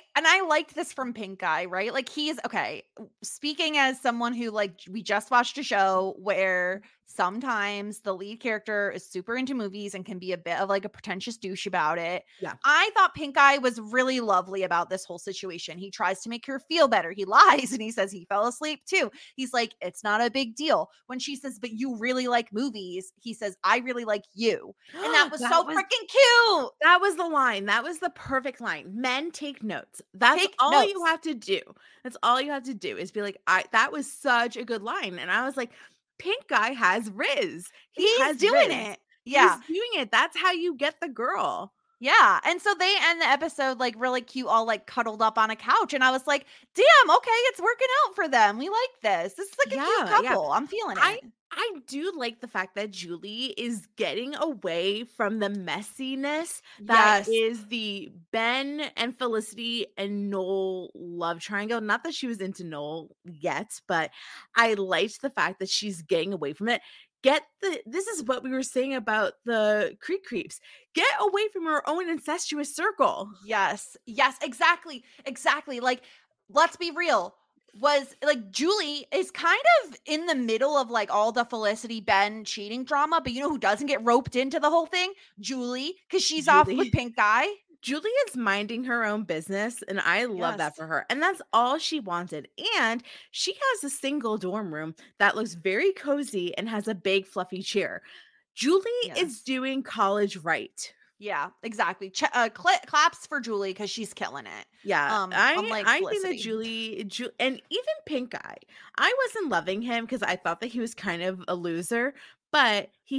[SPEAKER 4] I liked this from Pink Guy, right? Like he's okay. Speaking as someone who like we just watched a show where sometimes the lead character is super into movies and can be a bit of like a pretentious douche about it.
[SPEAKER 5] Yeah.
[SPEAKER 4] I thought Pink Guy was really lovely about this whole situation. He tries to make her feel better. He lies and he says he fell asleep too. He's like, it's not a big deal. When she says, but you really like movies, he says, I really like you. And that was so freaking cute.
[SPEAKER 5] That was the line. That was the perfect line. Men take notes. That's
[SPEAKER 4] Take
[SPEAKER 5] all
[SPEAKER 4] notes.
[SPEAKER 5] you have to do. That's all you have to do is be like, that was such a good line. And I was like, Pink Guy has Riz.
[SPEAKER 4] He's doing
[SPEAKER 5] Riz.
[SPEAKER 4] it. Yeah.
[SPEAKER 5] He's doing it. That's how you get the girl.
[SPEAKER 4] Yeah. And so they end the episode like really cute, all like cuddled up on a couch. And I was like, damn, okay, it's working out for them. We like this. This is like a cute couple. I'm feeling it.
[SPEAKER 5] I do like the fact that Julie is getting away from the messiness that is the Ben and Felicity and Noel love triangle. Not that she was into Noel yet, but I liked the fact that she's getting away from it. This is what we were saying about the Creek Creeps. Get away from her own incestuous circle.
[SPEAKER 4] Yes, exactly. Like, let's be real. Was like Julie is kind of in the middle of like all the Felicity Ben cheating drama, but you know who doesn't get roped into the whole thing? Julie, because she's off with Pink Guy.
[SPEAKER 5] Julie is minding her own business, and I love that for her. And that's all she wanted. And she has a single dorm room that looks very cozy and has a big fluffy chair. Julie is doing college right.
[SPEAKER 4] Yeah, exactly. Claps for Julie because she's killing it.
[SPEAKER 5] Yeah, I think that Julie and even Pink Guy, I wasn't loving him because I thought that he was kind of a loser, but he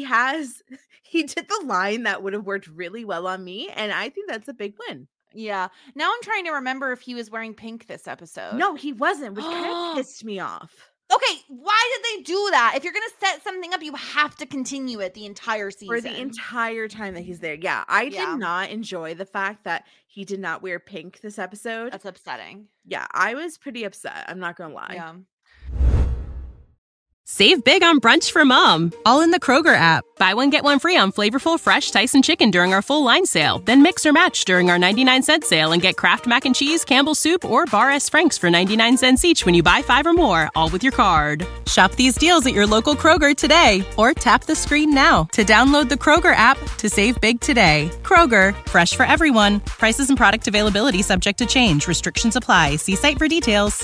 [SPEAKER 5] did the line that would have worked really well on me, and I think that's a big win.
[SPEAKER 4] Yeah. Now I'm trying to remember if he was wearing pink this episode.
[SPEAKER 5] No, he wasn't, which kind of pissed me off.
[SPEAKER 4] Okay, why did they do that? If you're going to set something up, you have to continue it the entire season.
[SPEAKER 5] For the entire time that he's there. Yeah, I did not enjoy the fact that he did not wear pink this episode.
[SPEAKER 4] That's upsetting.
[SPEAKER 5] Yeah, I was pretty upset. I'm not going to lie.
[SPEAKER 4] Yeah.
[SPEAKER 1] Save big on brunch for mom, all in the Kroger app. Buy one, get one free on flavorful, fresh Tyson chicken during our full line sale. Then mix or match during our 99-cent sale and get Kraft Mac and Cheese, Campbell's Soup, or Bar S. Frank's for 99 cents each when you buy 5 or more, all with your card. Shop these deals at your local Kroger today, or tap the screen now to download the Kroger app to save big today. Kroger, fresh for everyone. Prices and product availability subject to change. Restrictions apply. See site for details.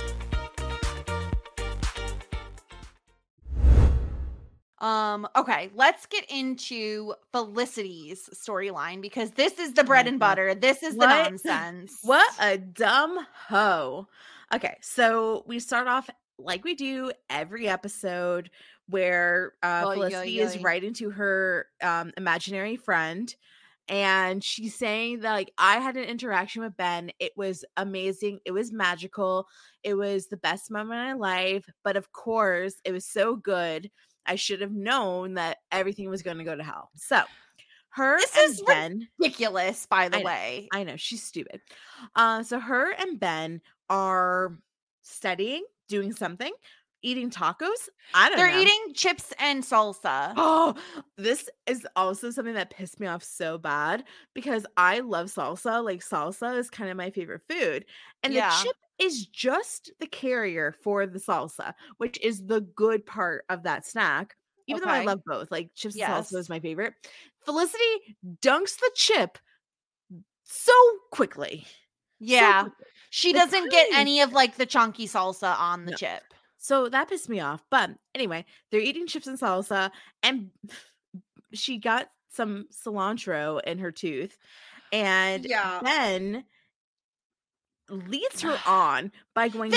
[SPEAKER 4] Okay, let's get into Felicity's storyline because this is the bread and butter. This is the nonsense.
[SPEAKER 5] What a dumb hoe. Okay, so we start off like we do every episode where Felicity is writing to her imaginary friend, and she's saying that, like, I had an interaction with Ben. It was amazing. It was magical. It was the best moment in my life. But of course, it was so good. I should have known that everything was going to go to hell. So
[SPEAKER 4] this is Ben, ridiculous, by the way.
[SPEAKER 5] I know, she's stupid. So her and Ben are studying, doing something, eating tacos.
[SPEAKER 4] They're eating chips and salsa.
[SPEAKER 5] Oh, this is also something that pissed me off so bad because I love salsa. Like, salsa is kind of my favorite food. And the chip is just the carrier for the salsa, which is the good part of that snack. Even though I love both, like chips and salsa is my favorite. Felicity dunks the chip so quickly.
[SPEAKER 4] Yeah. So quickly. She doesn't get any of, like, the chunky salsa on the chip.
[SPEAKER 5] So that pissed me off. But anyway, they're eating chips and salsa, and she got some cilantro in her tooth. And Ben leads her on by going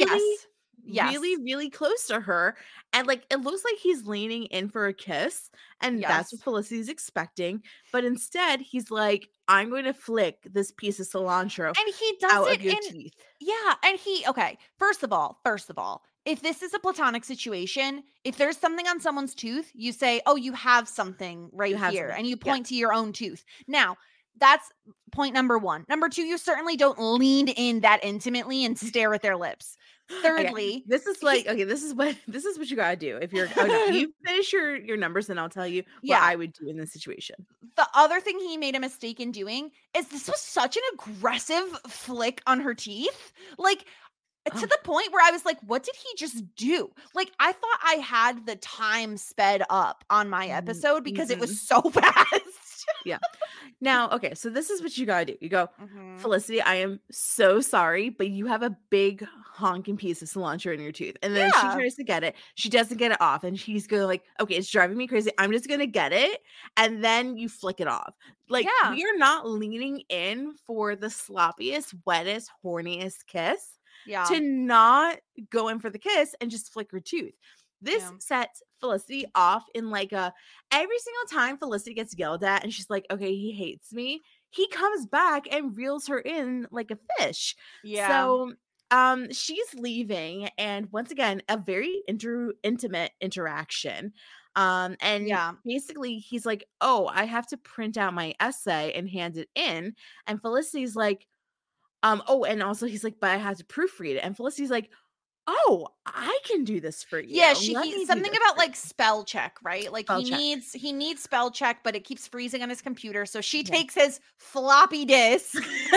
[SPEAKER 5] really close to her, and, like, it looks like he's leaning in for a kiss, and that's what Felicity's expecting, but instead he's like, I'm going to flick this piece of cilantro
[SPEAKER 4] and he does
[SPEAKER 5] out
[SPEAKER 4] it
[SPEAKER 5] of your teeth.
[SPEAKER 4] And first of all, if this is a platonic situation, if there's something on someone's tooth, you say, oh, you have something here, and you point to your own tooth. Now, that's point number one. Number two, you certainly don't lean in that intimately and stare at their lips. Thirdly,
[SPEAKER 5] this is what you gotta do. If you finish your numbers, then I'll tell you what I would do in this situation.
[SPEAKER 4] The other thing he made a mistake in doing is this was such an aggressive flick on her teeth. Like, to the point where I was like, what did he just do? Like, I thought I had the time sped up on my episode because it was so fast.
[SPEAKER 5] Yeah. Now, okay, so this is what you gotta do. You go, Felicity, I am so sorry, but you have a big honking piece of cilantro in your tooth. And then she tries to get it. She doesn't get it off. And she's going like, okay, it's driving me crazy. I'm just gonna get it. And then you flick it off. Like, we are not leaning in for the sloppiest, wettest, horniest kiss. To not go in for the kiss and just flick her tooth. This sets Felicity off in, like, every single time Felicity gets yelled at and she's like, okay, he hates me, he comes back and reels her in like a fish. So she's leaving, and once again, a very intimate interaction. And basically he's like, oh, I have to print out my essay and hand it in. And Felicity's like, and also he's like, but I have to proofread it. And Felicity's like, oh, I can do this for you.
[SPEAKER 4] Yeah, something about, like, spell check, right? Like, he needs spell check, but it keeps freezing on his computer. So she takes his floppy disk.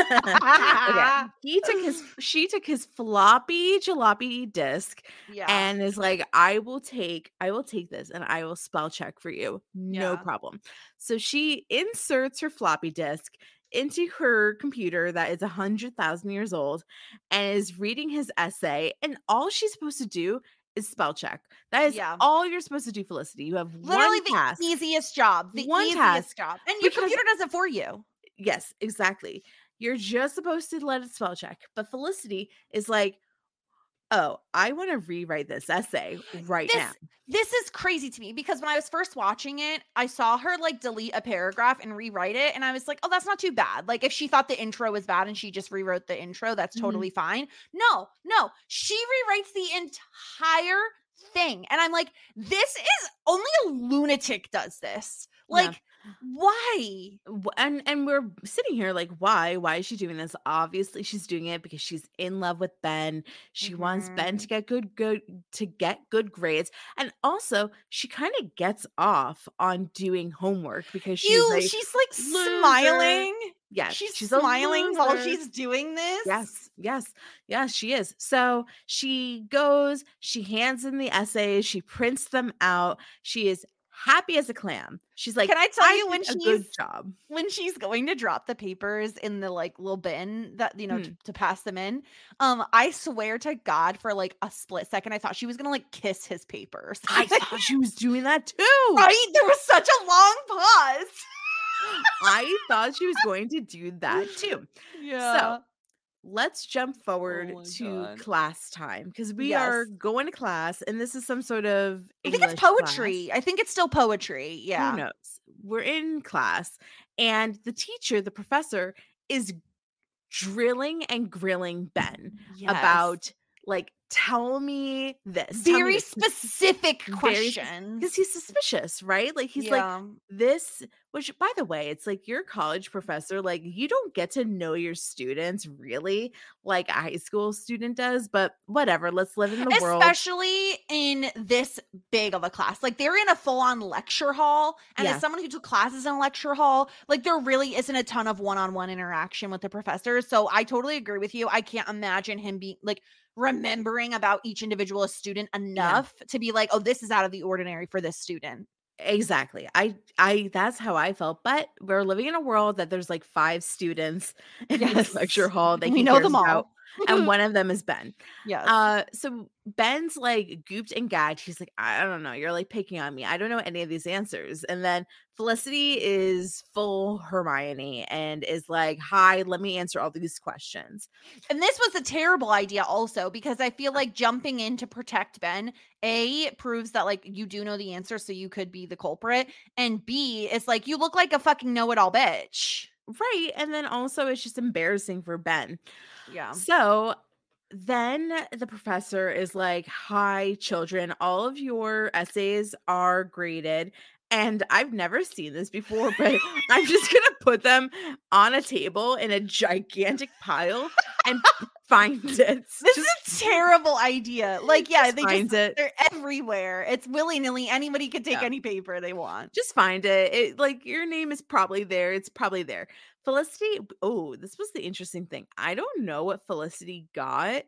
[SPEAKER 5] She took his floppy jalopy disc and is like, I will take this and I will spell check for you. No problem. So she inserts her floppy disk into her computer that is 100,000 years old and is reading his essay, and all she's supposed to do is spell check. That is all you're supposed to do, Felicity. You have
[SPEAKER 4] literally
[SPEAKER 5] one task.
[SPEAKER 4] The easiest job. The easiest job. And your computer does it for you.
[SPEAKER 5] Yes, exactly. You're just supposed to let it spell check. But Felicity is like, oh, I want to rewrite this essay now.
[SPEAKER 4] This is crazy to me because when I was first watching it, I saw her, like, delete a paragraph and rewrite it. And I was like, oh, that's not too bad. Like, if she thought the intro was bad and she just rewrote the intro, that's totally fine. No, she rewrites the entire thing. And I'm like, this is only a lunatic does this. Like, Why?
[SPEAKER 5] And we're sitting here like, why is she doing this? Obviously she's doing it because she's in love with Ben. She wants Ben to
[SPEAKER 4] Mhm.
[SPEAKER 5] get good grades, and also she kind of gets off on doing homework because she's a
[SPEAKER 4] She's like
[SPEAKER 5] loser.
[SPEAKER 4] smiling.
[SPEAKER 5] Yes,
[SPEAKER 4] She's
[SPEAKER 5] she's a
[SPEAKER 4] smiling while
[SPEAKER 5] loser.
[SPEAKER 4] she's doing this.
[SPEAKER 5] Yes, she is. So she goes, she hands in the essays, she prints them out. She is happy as a clam. She's like,
[SPEAKER 4] Can I tell
[SPEAKER 5] I
[SPEAKER 4] you
[SPEAKER 5] did a good job.
[SPEAKER 4] when she's going to drop the papers in the like little bin that
[SPEAKER 5] Hmm.
[SPEAKER 4] to pass them in, I swear to God for like a split second I thought she was gonna like kiss his papers.
[SPEAKER 5] I thought she was doing that too.
[SPEAKER 4] Right? There was such a long pause.
[SPEAKER 5] I thought she was going to do that too. So let's jump forward
[SPEAKER 4] my
[SPEAKER 5] to
[SPEAKER 4] God.
[SPEAKER 5] class time because we
[SPEAKER 4] Yes.
[SPEAKER 5] are going to class, and this is some sort of
[SPEAKER 4] I think
[SPEAKER 5] English
[SPEAKER 4] it's
[SPEAKER 5] class.
[SPEAKER 4] poetry. I think it's still poetry.
[SPEAKER 5] Who
[SPEAKER 4] Yeah.
[SPEAKER 5] knows? We're in class, and the teacher, the professor, is drilling and grilling Ben
[SPEAKER 4] Yes.
[SPEAKER 5] about like, tell me this. Tell me
[SPEAKER 4] Very
[SPEAKER 5] this.
[SPEAKER 4] specific
[SPEAKER 5] Because
[SPEAKER 4] questions.
[SPEAKER 5] he's suspicious, right? Like he's like
[SPEAKER 4] Yeah.
[SPEAKER 5] this, which by the way, it's like you're a college professor, like you don't get to know your students really like a high school student does, but whatever, let's live in the world.
[SPEAKER 4] Especially in this big of a class. Like they're in a full-on lecture hall. And
[SPEAKER 5] Yeah.
[SPEAKER 4] as someone who took classes in a lecture hall, like there really isn't a ton of one-on-one interaction with the professors. So I totally agree with you. I can't imagine him being like remembering about each individual student enough to be like, oh, this is out of the ordinary for this student.
[SPEAKER 5] Exactly. I that's how I felt. But we're living in a world that there's like 5 students in this
[SPEAKER 4] Yes.
[SPEAKER 5] lecture hall that
[SPEAKER 4] We
[SPEAKER 5] he
[SPEAKER 4] know
[SPEAKER 5] cares
[SPEAKER 4] them all.
[SPEAKER 5] about, and one of them is Ben.
[SPEAKER 4] Yes.
[SPEAKER 5] So Ben's like gooped and gagged. He's like, I don't know. You're like picking on me. I don't know any of these answers. And then Felicity is full Hermione and is like, hi, let me answer all these questions.
[SPEAKER 4] And this was a terrible idea also because I feel like jumping in to protect Ben, A, proves that like you do know the answer, so you could be the culprit. And B, it's like you look like a fucking know-it-all bitch.
[SPEAKER 5] Right. And then also it's just embarrassing for Ben.
[SPEAKER 4] Yeah.
[SPEAKER 5] So then the professor is like, hi, children, all of your essays are graded. And I've never seen this before, but I'm just going to put them on a table in a gigantic pile and find it.
[SPEAKER 4] This is a terrible idea. Like, yeah,
[SPEAKER 5] find it.
[SPEAKER 4] they're everywhere. It's willy-nilly. Anybody could take
[SPEAKER 5] Yeah.
[SPEAKER 4] any paper they want.
[SPEAKER 5] Just find it. Like your name is probably there. It's probably there. Felicity. Oh, this was the interesting thing. I don't know what Felicity got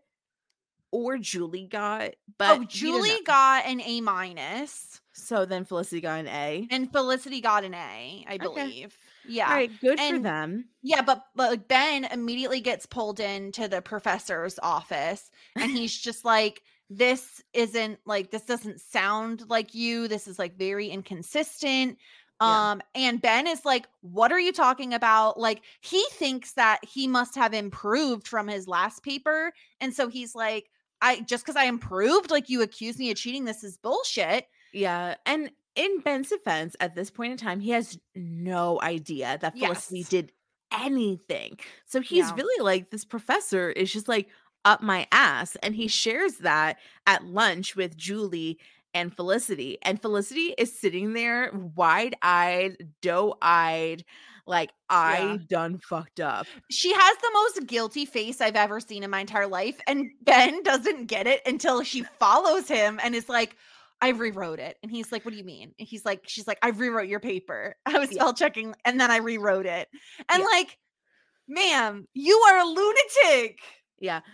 [SPEAKER 5] or Julie got, but
[SPEAKER 4] Oh,
[SPEAKER 5] we don't
[SPEAKER 4] Julie
[SPEAKER 5] know.
[SPEAKER 4] got an A-.
[SPEAKER 5] So then Felicity got an A.
[SPEAKER 4] And Felicity got an A, I
[SPEAKER 5] Okay.
[SPEAKER 4] believe. Yeah.
[SPEAKER 5] All right, good for
[SPEAKER 4] And-
[SPEAKER 5] them.
[SPEAKER 4] Yeah, but like Ben immediately gets pulled into the professor's office and he's just like, this doesn't sound like you. This is like very inconsistent.
[SPEAKER 5] Yeah.
[SPEAKER 4] And Ben is like, what are you talking about? Like he thinks that he must have improved from his last paper. And so he's like, just because I improved, like you accuse me of cheating, this is bullshit.
[SPEAKER 5] Yeah, and in Ben's defense, at this point in time, he has no idea that Felicity
[SPEAKER 4] Yes.
[SPEAKER 5] did anything. So he's
[SPEAKER 4] Yeah.
[SPEAKER 5] really like, this professor is just like up my ass. And he shares that at lunch with Julie and Felicity. And Felicity is sitting there wide-eyed, doe-eyed, like, I done fucked up.
[SPEAKER 4] She has the most guilty face I've ever seen in my entire life. And Ben doesn't get it until she follows him and is like, I rewrote it. And he's like, what do you mean? And she's like, I rewrote your paper. I was spell checking and then I rewrote it. And
[SPEAKER 5] Yeah.
[SPEAKER 4] like, ma'am, you are a lunatic.
[SPEAKER 5] Yeah.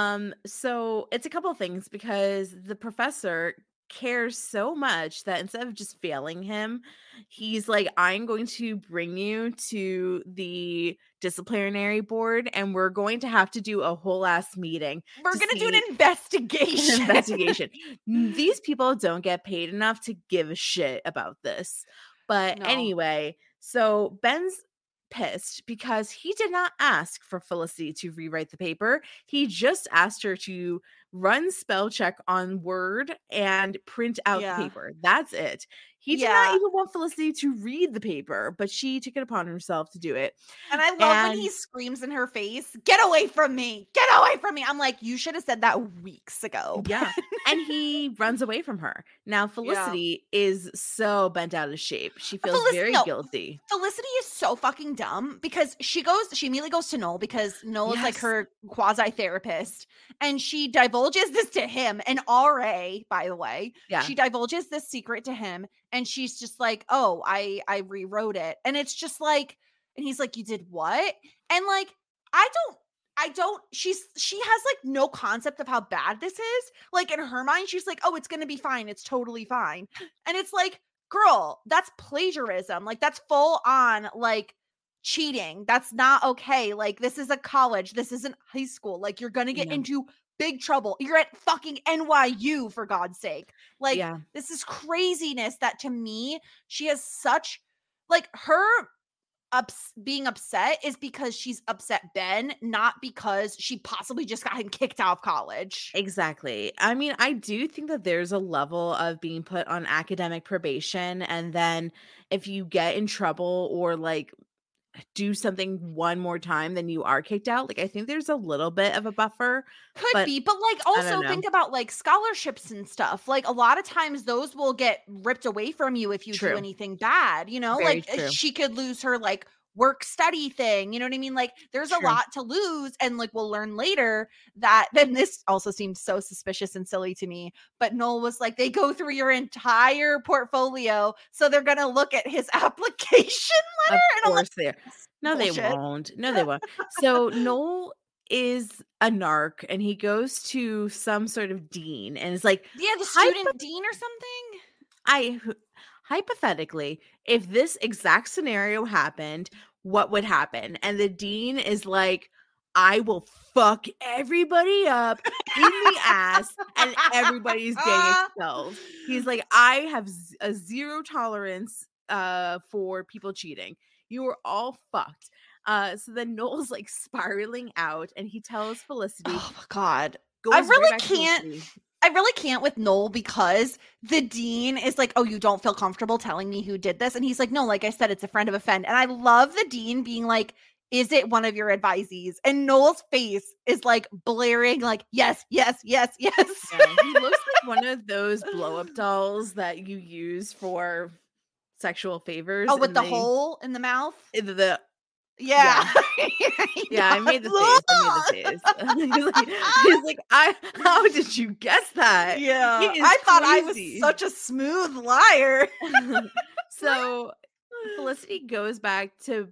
[SPEAKER 5] So it's a couple of things because the professor cares so much that instead of just failing him, he's like, I'm going to bring you to the disciplinary board and we're going to have to do a whole ass meeting.
[SPEAKER 4] We're
[SPEAKER 5] to
[SPEAKER 4] going to do
[SPEAKER 5] see
[SPEAKER 4] an investigation.
[SPEAKER 5] investigation. These people don't get paid enough to give a shit about this. But
[SPEAKER 4] No.
[SPEAKER 5] anyway, so Ben's pissed because he did not ask for Felicity to rewrite the paper. He just asked her to run spell check on Word and print out
[SPEAKER 4] Yeah.
[SPEAKER 5] the paper. That's it. He did not even want Felicity to read the paper, but she took it upon herself to do it.
[SPEAKER 4] And I love when he
[SPEAKER 5] And-
[SPEAKER 4] screams in her face, get away from me. Get away from me. I'm like, you should have said that weeks ago.
[SPEAKER 5] Yeah. And he runs away from her. Now, Felicity is so bent out of shape. She feels very guilty.
[SPEAKER 4] Felicity is so fucking dumb because she immediately goes to Noel because Noel is like her quasi therapist, and she divulges this to him, an RA, by the way.
[SPEAKER 5] Yeah.
[SPEAKER 4] She divulges this secret to him, and she's just like, oh, I rewrote it. And it's just like, and he's like, you did what? And like, she has like no concept of how bad this is. Like in her mind, she's like, oh, it's going to be fine. It's totally fine. And it's like, girl, that's plagiarism. Like that's full on like cheating. That's not okay. Like this is a college. This isn't high school. Like you're going to get into big trouble. You're at fucking NYU, for God's sake. Like this is craziness that to me, she has such like her being upset is because she's upset Ben, not because she possibly just got him kicked out of college.
[SPEAKER 5] Exactly. I mean, I do think that there's a level of being put on academic probation, and then if you get in trouble or like do something one more time, then you are kicked out. Like I think there's a little bit of a buffer.
[SPEAKER 4] Could be, but like also think about like scholarships and stuff. Like a lot of times those will get ripped away from you if you do anything bad, you know?
[SPEAKER 5] Very
[SPEAKER 4] like
[SPEAKER 5] true.
[SPEAKER 4] She could lose her like work study thing, you know what I mean? Like there's a lot to lose, and like we'll learn later that then this also seems so suspicious and silly to me, but Noel was like, they go through your entire portfolio, so they're gonna look at his application letter.
[SPEAKER 5] Of course they are. No, they won't. No, they won't. So Noel is a narc, and he goes to some sort of dean, and it's like,
[SPEAKER 4] the student dean or something.
[SPEAKER 5] Hypothetically, if this exact scenario happened, what would happen? And the dean is like, I will fuck everybody up in the ass, and everybody's getting expelled. He's like, I have a zero tolerance for people cheating. You are all fucked. So then Noel's like spiraling out, and he tells Felicity,
[SPEAKER 4] oh my God, I really can't with Noel because the dean is like, oh, you don't feel comfortable telling me who did this? And he's like, no, like I said, it's a friend of a friend. And I love the dean being like, is it one of your advisees? And Noel's face is like blaring like, yes, yes, yes, yes.
[SPEAKER 5] Yeah, he looks like one of those blow up dolls that you use for sexual favors.
[SPEAKER 4] Oh, with the hole in the mouth?
[SPEAKER 5] Yeah. I made the face. He's like, how did you guess that?
[SPEAKER 4] Yeah. I thought I was such a smooth liar.
[SPEAKER 5] So Felicity goes back to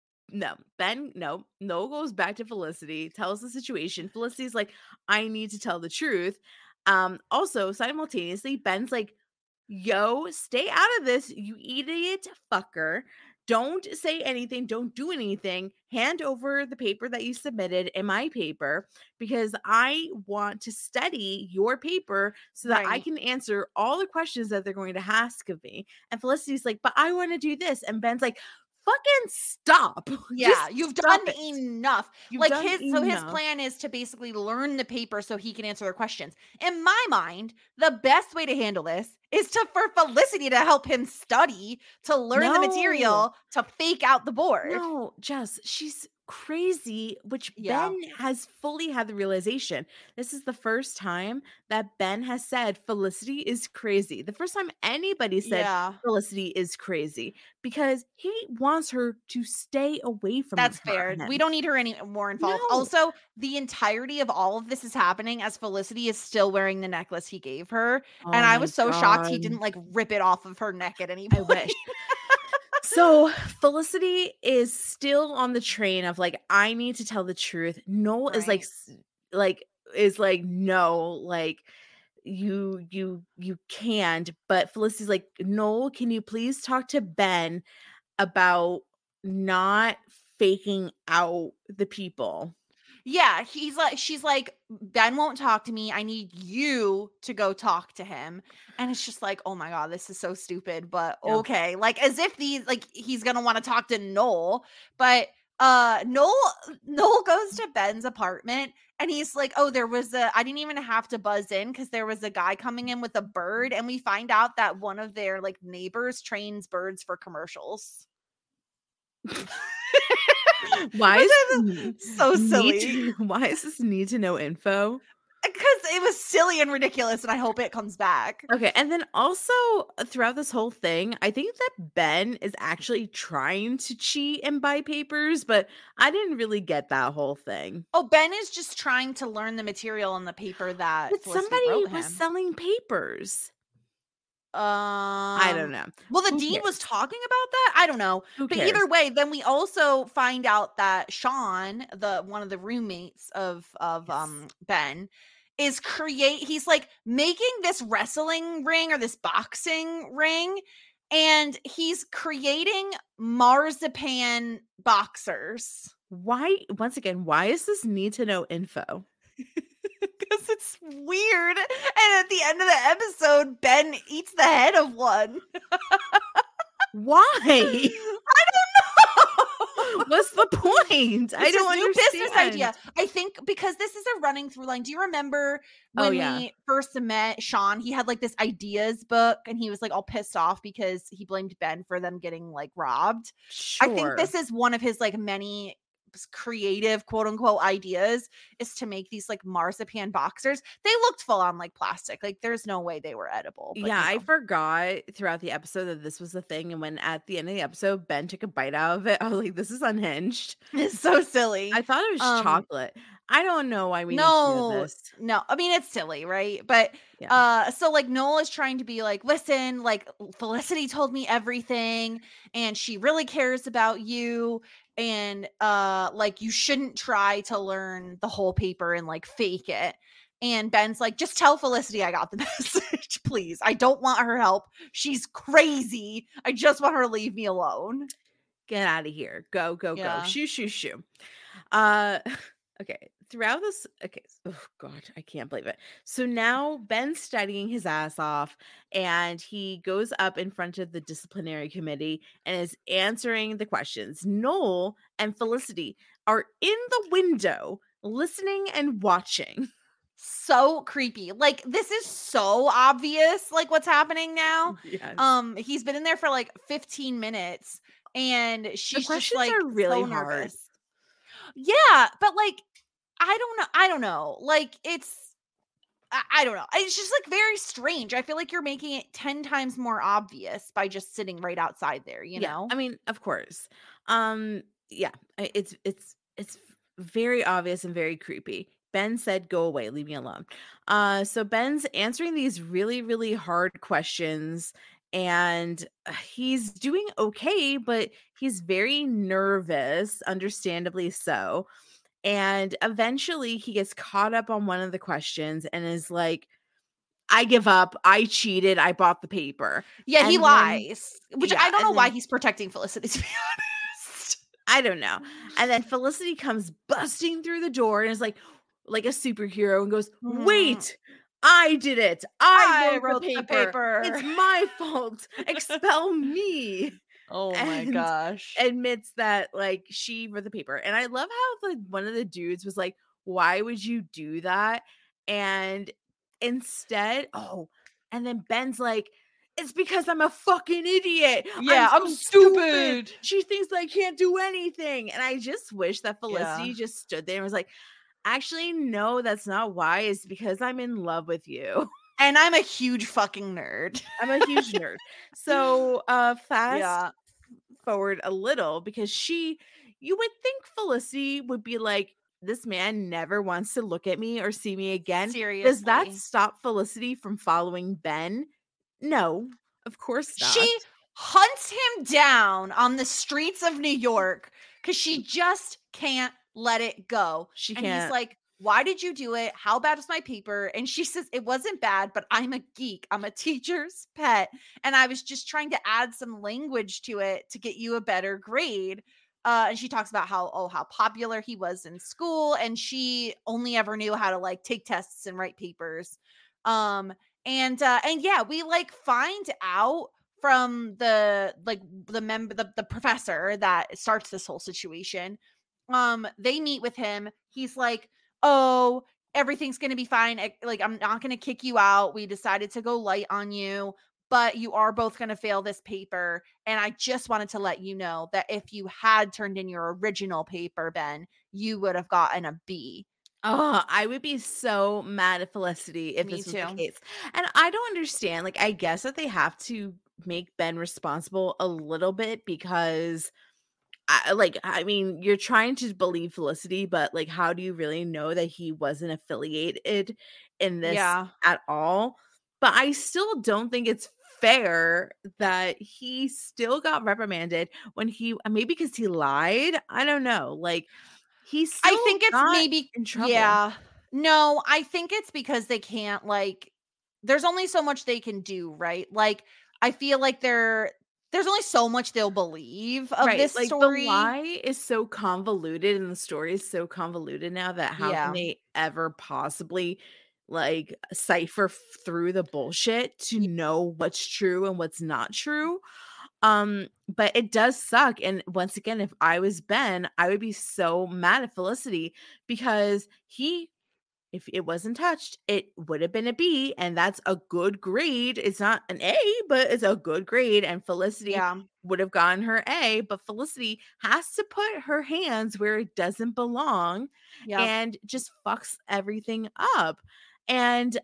[SPEAKER 5] Noel goes back to Felicity, tells the situation. Felicity's like, I need to tell the truth. Also, simultaneously, Ben's like, yo, stay out of this, you idiot fucker. Don't say anything. Don't do anything. Hand over the paper that you submitted and my paper, because I want to study your paper so that I can answer all the questions that they're going to ask of me. And Felicity's like, but I want to do this. And Ben's like, fucking stop.
[SPEAKER 4] Yeah, you've done enough. His plan is to basically learn the paper so he can answer their questions. In my mind, the best way to handle this is for Felicity to help him study, to learn the material, to fake out the board.
[SPEAKER 5] No, Jess, she's crazy, which Ben has fully had the realization. This is the first time that Ben has said Felicity is crazy. The first time anybody said Felicity is crazy, because he wants her to stay away from
[SPEAKER 4] That's fair.
[SPEAKER 5] Him.
[SPEAKER 4] We don't need her any more involved. No. Also, the entirety of all of this is happening as Felicity is still wearing the necklace he gave her. And I was so shocked he didn't like rip it off of her neck at any point.
[SPEAKER 5] I wish. So Felicity is still on the train of like, I need to tell the truth. Noel is like no, like you can't. But Felicity's like, Noel, can you please talk to Ben about not faking out the people?
[SPEAKER 4] Yeah, she's like, Ben won't talk to me. I need you to go talk to him. And it's just like, oh my God, this is so stupid, but okay. Like as if he's gonna want to talk to Noel. But Noel goes to Ben's apartment and he's like, oh, I didn't even have to buzz in because there was a guy coming in with a bird, and we find out that one of their like neighbors trains birds for commercials.
[SPEAKER 5] Why is
[SPEAKER 4] so silly?
[SPEAKER 5] Why is this need to know info?
[SPEAKER 4] because it was silly and ridiculous, and I hope it comes back.
[SPEAKER 5] Okay, and then also throughout this whole thing, I think that Ben is actually trying to cheat and buy papers, but I didn't really get that whole thing.
[SPEAKER 4] Oh, Ben is just trying to learn the material on the paper that
[SPEAKER 5] But
[SPEAKER 4] Felicity
[SPEAKER 5] somebody
[SPEAKER 4] wrote
[SPEAKER 5] was
[SPEAKER 4] him.
[SPEAKER 5] selling papers. I don't know.
[SPEAKER 4] Well, the
[SPEAKER 5] Who
[SPEAKER 4] dean was
[SPEAKER 5] cares?
[SPEAKER 4] talking about that. I don't know.
[SPEAKER 5] Who
[SPEAKER 4] But
[SPEAKER 5] cares?
[SPEAKER 4] either way, then we also find out that Sean, one of the roommates of
[SPEAKER 5] Yes.
[SPEAKER 4] Ben, is he's like making this wrestling ring or this boxing ring, and he's creating marzipan boxers.
[SPEAKER 5] Why, once again, why is this need to know info?
[SPEAKER 4] Because it's weird. And at the end of the episode, Ben eats the head of one.
[SPEAKER 5] Why?
[SPEAKER 4] I don't know.
[SPEAKER 5] What's the point? I
[SPEAKER 4] It's
[SPEAKER 5] don't
[SPEAKER 4] a new
[SPEAKER 5] understand.
[SPEAKER 4] business idea. I think because this is a running through line. Do you remember when we first met Sean? He had like this ideas book, and he was like all pissed off because he blamed Ben for them getting like robbed.
[SPEAKER 5] Sure.
[SPEAKER 4] I think this is one of his like many creative quote unquote ideas, is to make these like marzipan boxers. They looked full on like plastic. Like there's no way they were edible. But,
[SPEAKER 5] Yeah,
[SPEAKER 4] you
[SPEAKER 5] I
[SPEAKER 4] know.
[SPEAKER 5] forgot throughout the episode that this was the thing. And when at the end of the episode, Ben took a bite out of it, I was like, this is unhinged.
[SPEAKER 4] It's so silly.
[SPEAKER 5] I thought it was chocolate. I don't know why we need to know this.
[SPEAKER 4] No, I mean it's silly, right? But
[SPEAKER 5] Yeah.
[SPEAKER 4] so like Noel is trying to be like, listen, like Felicity told me everything, and she really cares about you, and like you shouldn't try to learn the whole paper and like fake it. And Ben's like, just tell Felicity I got the message, please. I don't want her help. She's crazy. I just want her to leave me alone.
[SPEAKER 5] Get out of here. Go.
[SPEAKER 4] Yeah.
[SPEAKER 5] Shoo. Okay. Throughout this, okay. Oh God, I can't believe it. So now Ben's studying his ass off, and he goes up in front of the disciplinary committee and is answering the questions. Noel and Felicity are in the window listening and watching.
[SPEAKER 4] So creepy. Like this is so obvious, like what's happening now.
[SPEAKER 5] Yes.
[SPEAKER 4] He's been in there for like 15 minutes, and
[SPEAKER 5] The
[SPEAKER 4] she's just
[SPEAKER 5] questions
[SPEAKER 4] like
[SPEAKER 5] are really
[SPEAKER 4] so
[SPEAKER 5] hard.
[SPEAKER 4] nervous. Yeah, but like I don't know. Like I don't know. It's just like very strange. I feel like you're making it 10 times more obvious by just sitting right outside there, you know?
[SPEAKER 5] I mean, of course. Yeah, it's very obvious and very creepy. Ben said, "Go away, leave me alone." So Ben's answering these really, really hard questions, and he's doing okay, but he's very nervous, understandably so. And eventually he gets caught up on one of the questions and is like, I give up. I cheated. I bought the paper.
[SPEAKER 4] Yeah, he
[SPEAKER 5] And then-
[SPEAKER 4] lies. Which
[SPEAKER 5] yeah,
[SPEAKER 4] I don't know
[SPEAKER 5] and
[SPEAKER 4] why
[SPEAKER 5] then-
[SPEAKER 4] he's protecting Felicity, to be honest.
[SPEAKER 5] I don't know. And then Felicity comes busting through the door and is like a superhero and goes, "Wait, I did it. I wrote the paper. It's my fault. Expel me."
[SPEAKER 4] Oh my
[SPEAKER 5] And
[SPEAKER 4] gosh.
[SPEAKER 5] Admits that like she wrote the paper. And I love how one of the dudes was like, "Why would you do that?" And instead, and then Ben's like, "It's because I'm a fucking idiot.
[SPEAKER 4] Yeah, I'm
[SPEAKER 5] so
[SPEAKER 4] stupid.
[SPEAKER 5] She thinks I can't do anything." And I just wish that Felicity
[SPEAKER 4] Yeah.
[SPEAKER 5] just stood there and was like, "Actually, no, that's not why. It's because I'm in love with you."
[SPEAKER 4] And I'm a huge fucking nerd.
[SPEAKER 5] I'm a huge nerd. So fast
[SPEAKER 4] Yeah.
[SPEAKER 5] forward a little, because you would think Felicity would be like, "This man never wants to look at me or see me again." Does that
[SPEAKER 4] Seriously.
[SPEAKER 5] stop Felicity from following Ben? No, of course not.
[SPEAKER 4] She hunts him down on the streets of New York because she just can't let it go.
[SPEAKER 5] She
[SPEAKER 4] And
[SPEAKER 5] can't.
[SPEAKER 4] he's like, why did you do it? How bad was my paper? And she says, it wasn't bad, but I'm a geek. I'm a teacher's pet. And I was just trying to add some language to it to get you a better grade. And she talks about how popular he was in school. And she only ever knew how to like take tests and write papers. And yeah, we like find out from the professor that starts this whole situation. They meet with him. He's like, "Oh, everything's gonna be fine. Like, I'm not gonna kick you out. We decided to go light on you, but you are both gonna fail this paper. And I just wanted to let you know that if you had turned in your original paper, Ben, you would have gotten a B."
[SPEAKER 5] Oh, I would be so mad at Felicity if
[SPEAKER 4] Me
[SPEAKER 5] this was the
[SPEAKER 4] too.
[SPEAKER 5] case. And I don't understand. Like, I guess that they have to make Ben responsible a little bit because I mean, you're trying to believe Felicity, but like, how do you really know that he wasn't affiliated in this
[SPEAKER 4] Yeah.
[SPEAKER 5] at all? But I still don't think it's fair that he still got reprimanded when he maybe because he lied. I don't know. Like, he
[SPEAKER 4] I
[SPEAKER 5] still
[SPEAKER 4] think it's
[SPEAKER 5] got
[SPEAKER 4] maybe
[SPEAKER 5] in trouble.
[SPEAKER 4] yeah. No, I think it's because they can't, like there's only so much they can do, right? Like, I feel like there's only so much they'll believe of
[SPEAKER 5] Right,
[SPEAKER 4] this
[SPEAKER 5] like, the
[SPEAKER 4] story.
[SPEAKER 5] lie is so convoluted and the story is so convoluted now that how can
[SPEAKER 4] Yeah.
[SPEAKER 5] they ever possibly, like, cipher through the bullshit to
[SPEAKER 4] Ye
[SPEAKER 5] know what's true and what's not true? But it does suck, and once again, if I was Ben, I would be so mad at Felicity because he if it wasn't touched, it would have been a B, and that's a good grade. It's not an A, but it's a good grade, and Felicity
[SPEAKER 4] Yeah.
[SPEAKER 5] would have gotten her A, but Felicity has to put her hands where it doesn't belong
[SPEAKER 4] Yep.
[SPEAKER 5] and just fucks everything up. And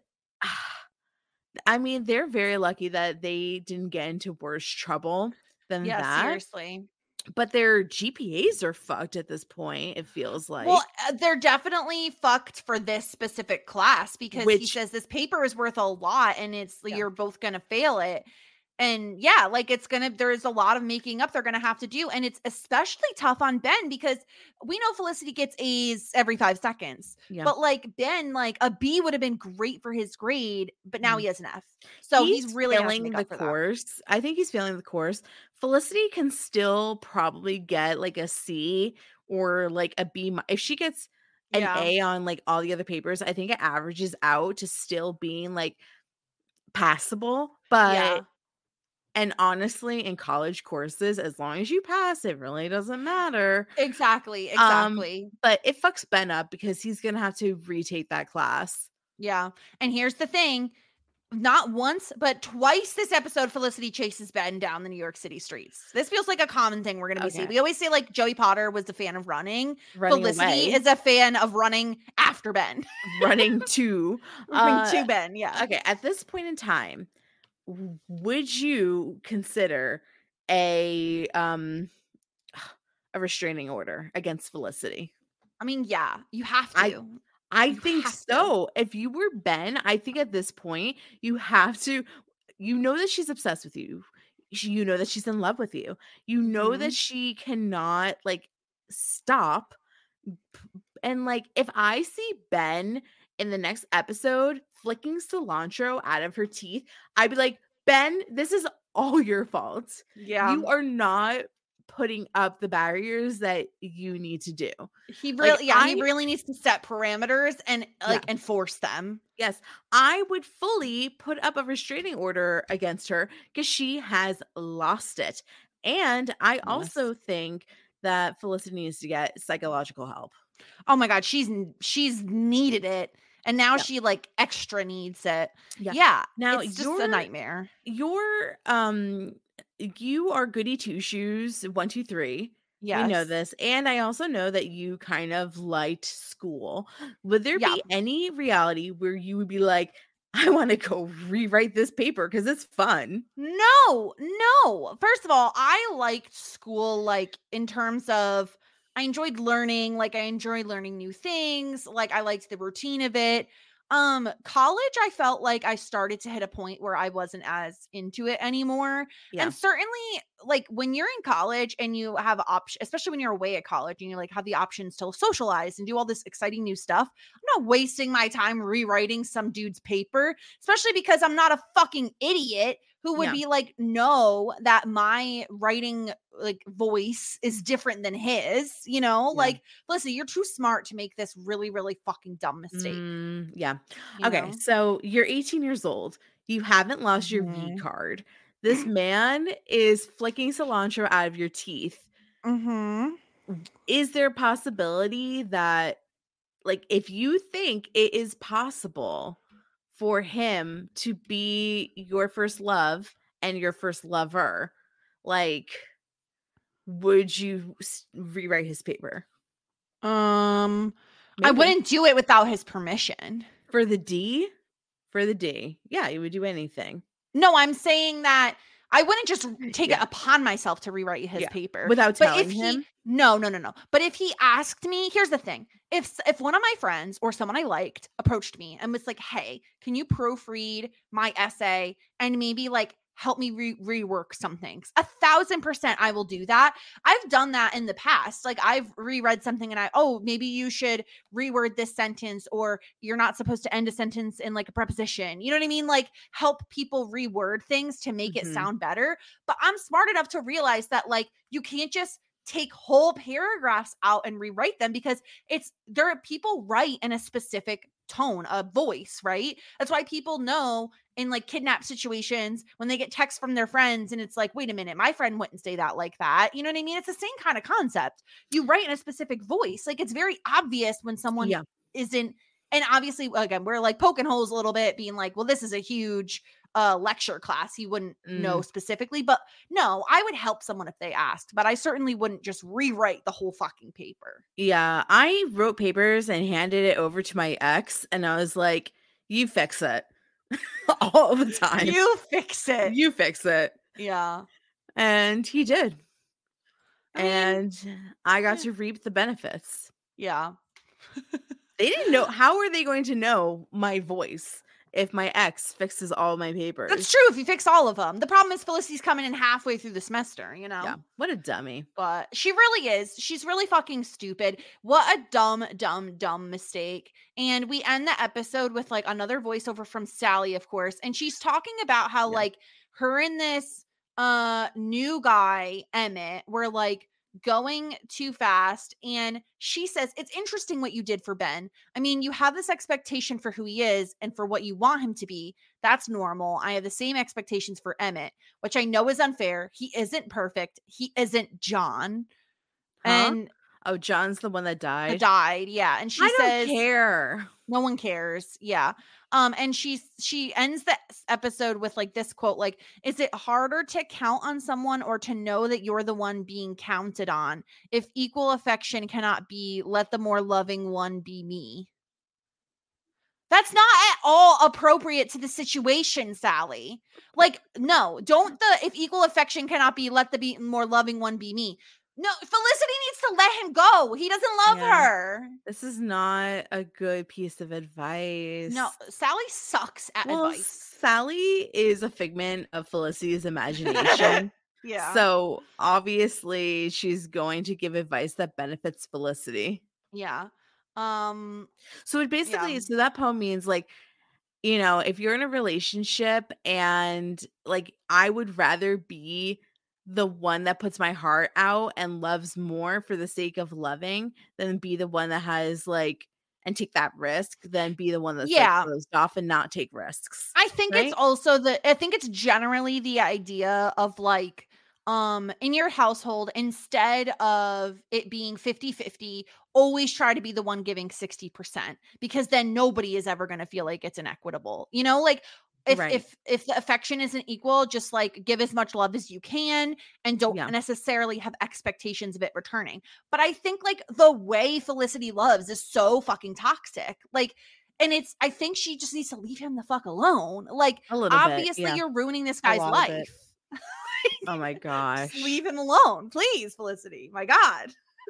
[SPEAKER 5] I mean, they're very lucky that they didn't get into worse trouble than
[SPEAKER 4] Yeah,
[SPEAKER 5] that,
[SPEAKER 4] seriously.
[SPEAKER 5] but their GPAs are fucked at this point, it feels
[SPEAKER 4] Well,
[SPEAKER 5] like,
[SPEAKER 4] they're definitely fucked for this specific class because he
[SPEAKER 5] which
[SPEAKER 4] says this paper is worth a lot and it's
[SPEAKER 5] yeah.
[SPEAKER 4] you're both gonna fail it. And yeah, like there's a lot of making up they're gonna have to do. And it's especially tough on Ben because we know Felicity gets A's every 5 seconds.
[SPEAKER 5] Yeah.
[SPEAKER 4] But like Ben, like a B would have been great for his grade, but now
[SPEAKER 5] Mm.
[SPEAKER 4] he has an F. So he's
[SPEAKER 5] He's
[SPEAKER 4] really gonna have to
[SPEAKER 5] failing
[SPEAKER 4] make
[SPEAKER 5] the
[SPEAKER 4] up for that.
[SPEAKER 5] course. I think he's failing the course. Felicity can still probably get like a C or like a B. If she gets an
[SPEAKER 4] Yeah.
[SPEAKER 5] A on like all the other papers, I think it averages out to still being like passable. But
[SPEAKER 4] Yeah.
[SPEAKER 5] and honestly, in college courses, as long as you pass, it really doesn't matter.
[SPEAKER 4] Exactly.
[SPEAKER 5] Um,
[SPEAKER 4] Exactly.
[SPEAKER 5] but it fucks Ben up because he's gonna have to retake that class.
[SPEAKER 4] Yeah. And here's the thing. Not once, but twice this episode, Felicity chases Ben down the New York City streets. This feels like a common thing we're going to be seeing.
[SPEAKER 5] Okay.
[SPEAKER 4] We always say like Joey Potter was a fan of running.
[SPEAKER 5] Running
[SPEAKER 4] Felicity
[SPEAKER 5] away,
[SPEAKER 4] is a fan of running after Ben.
[SPEAKER 5] running to
[SPEAKER 4] Running to Ben, yeah.
[SPEAKER 5] okay, at this point in time, would you consider a a restraining order against Felicity?
[SPEAKER 4] I mean, yeah, you have
[SPEAKER 5] I
[SPEAKER 4] to.
[SPEAKER 5] I
[SPEAKER 4] You
[SPEAKER 5] think
[SPEAKER 4] have to.
[SPEAKER 5] so. If you were Ben, I think at this point you have to you know that she's obsessed with you. You know that she's in love with you. You know that
[SPEAKER 4] Mhm.
[SPEAKER 5] she cannot like stop. And like if I see Ben in the next episode flicking cilantro out of her teeth, I'd be like, "Ben, this is all your fault.
[SPEAKER 4] Yeah.
[SPEAKER 5] You are not putting up the barriers that you need to do."
[SPEAKER 4] He
[SPEAKER 5] Like
[SPEAKER 4] really, yeah, he
[SPEAKER 5] I
[SPEAKER 4] really needs to set parameters and
[SPEAKER 5] yeah.
[SPEAKER 4] like enforce them.
[SPEAKER 5] Yes, I would fully put up a restraining order against her because she has lost it. And I
[SPEAKER 4] Yes.
[SPEAKER 5] also think that Felicity needs to get psychological help.
[SPEAKER 4] Oh my god, she's needed it, and now
[SPEAKER 5] Yeah.
[SPEAKER 4] she, like, extra needs it.
[SPEAKER 5] Yeah.
[SPEAKER 4] Yeah,
[SPEAKER 5] Now
[SPEAKER 4] it's just a nightmare.
[SPEAKER 5] you're you are goody two shoes, 1, 2, 3. We know
[SPEAKER 4] Yes.
[SPEAKER 5] this. And I also know that you kind of liked school. Would there
[SPEAKER 4] Yeah.
[SPEAKER 5] be any reality where you would be like, I want to go rewrite this paper because it's fun?
[SPEAKER 4] No, no. First of all, I liked school, like, in terms of I enjoyed learning, like, I enjoyed learning new things, like, I liked the routine of it. College, I felt like I started to hit a point where I wasn't as into it anymore,
[SPEAKER 5] Yeah.
[SPEAKER 4] and certainly, like, when you're in college and you have option especially when you're away at college and you, like, have the options to socialize and do all this exciting new stuff, I'm not wasting my time rewriting some dude's paper, especially because I'm not a fucking idiot who would
[SPEAKER 5] Yeah.
[SPEAKER 4] be like, know that my writing like voice is different than his,
[SPEAKER 5] Yeah.
[SPEAKER 4] like, listen, you're too smart to make this really, really fucking dumb mistake,
[SPEAKER 5] Yeah.
[SPEAKER 4] you
[SPEAKER 5] Okay.
[SPEAKER 4] know?
[SPEAKER 5] So you're 18 years old. You haven't lost your V
[SPEAKER 4] Mhm.
[SPEAKER 5] card. This man is flicking cilantro out of your teeth.
[SPEAKER 4] Mhm.
[SPEAKER 5] Is there a possibility that, like, if you think it is possible for him to be your first love and your first lover, like, would you rewrite his paper?
[SPEAKER 4] Um, I wouldn't do it without his permission.
[SPEAKER 5] For the D? For the D. Yeah, you would do anything.
[SPEAKER 4] No, I'm saying that I wouldn't just take it upon myself to rewrite his paper.
[SPEAKER 5] Without telling him?
[SPEAKER 4] No. But if he asked me, here's the thing. If one of my friends or someone I liked approached me and was like, hey, can you proofread my essay and maybe like help me rework some things? 1,000% I will do that. I've done that in the past. Like I've reread something and maybe you should reword this sentence, or you're not supposed to end a sentence in like a preposition. You know what I mean? Like help people reword things to make it sound better. But I'm smart enough to realize that like you can't just take whole paragraphs out and rewrite them, because there are people write in a specific tone, a voice, right? That's why people know in like kidnap situations when they get texts from their friends and it's like, wait a minute, my friend wouldn't say that like that. You know what I mean? It's the same kind of concept. You write in a specific voice. Like it's very obvious when someone isn't, and obviously again, we're like poking holes a little bit, being like, well, this is a huge lecture class. He wouldn't know specifically, but no, I would help someone if they asked, but I certainly wouldn't just rewrite the whole fucking paper.
[SPEAKER 5] Yeah, I wrote papers and handed it over to my ex, and I was like, you fix it. All the time.
[SPEAKER 4] You fix it. Yeah.
[SPEAKER 5] And he did. And I got to reap the benefits.
[SPEAKER 4] Yeah.
[SPEAKER 5] They didn't know. How are they going to know my voice if my ex fixes all my papers?
[SPEAKER 4] That's true. If you fix all of them. The problem is Felicity's coming in halfway through the semester, you know?
[SPEAKER 5] Yeah. What a dummy.
[SPEAKER 4] But she really is. She's really fucking stupid. What a dumb mistake. And we end the episode with like another voiceover from Sally, of course. And she's talking about how like her and this new guy, Emmett, were like going too fast, and she says, it's interesting what you did for Ben. I mean, you have this expectation for who he is and for what you want him to be. That's normal. I have the same expectations for Emmett, which I know is unfair. He isn't perfect. He isn't John. And
[SPEAKER 5] John's the one that died.
[SPEAKER 4] Yeah. And she
[SPEAKER 5] says, don't care.
[SPEAKER 4] No one cares. Yeah. And she ends the episode with like this quote, like, is it harder to count on someone or to know that you're the one being counted on? If equal affection cannot be, let the more loving one be me. That's not at all appropriate to the situation, Sally. Like, no, if equal affection cannot be, let the more loving one be me. No, Felicity needs to let him go. He doesn't love her.
[SPEAKER 5] This is not a good piece of advice.
[SPEAKER 4] No, Sally sucks at advice.
[SPEAKER 5] Sally is a figment of Felicity's imagination.
[SPEAKER 4] Yeah.
[SPEAKER 5] So obviously she's going to give advice that benefits Felicity.
[SPEAKER 4] Yeah.
[SPEAKER 5] So it basically, so that poem means like, you know, if you're in a relationship and like, I would rather be the one that puts my heart out and loves more for the sake of loving than be the one that has like, and take that risk than be the one that's like closed off and not take risks.
[SPEAKER 4] I think it's also I think it's generally the idea of like, in your household, instead of it being 50-50, always try to be the one giving 60%, because then nobody is ever going to feel like it's inequitable. You know, like if the affection isn't equal, just like give as much love as you can and don't necessarily have expectations of it returning. But I think like the way Felicity loves is so fucking toxic. Like, and I think she just needs to leave him the fuck alone. Like, obviously you're ruining this guy's life.
[SPEAKER 5] Oh my gosh.
[SPEAKER 4] Just leave him alone, please, Felicity. My God.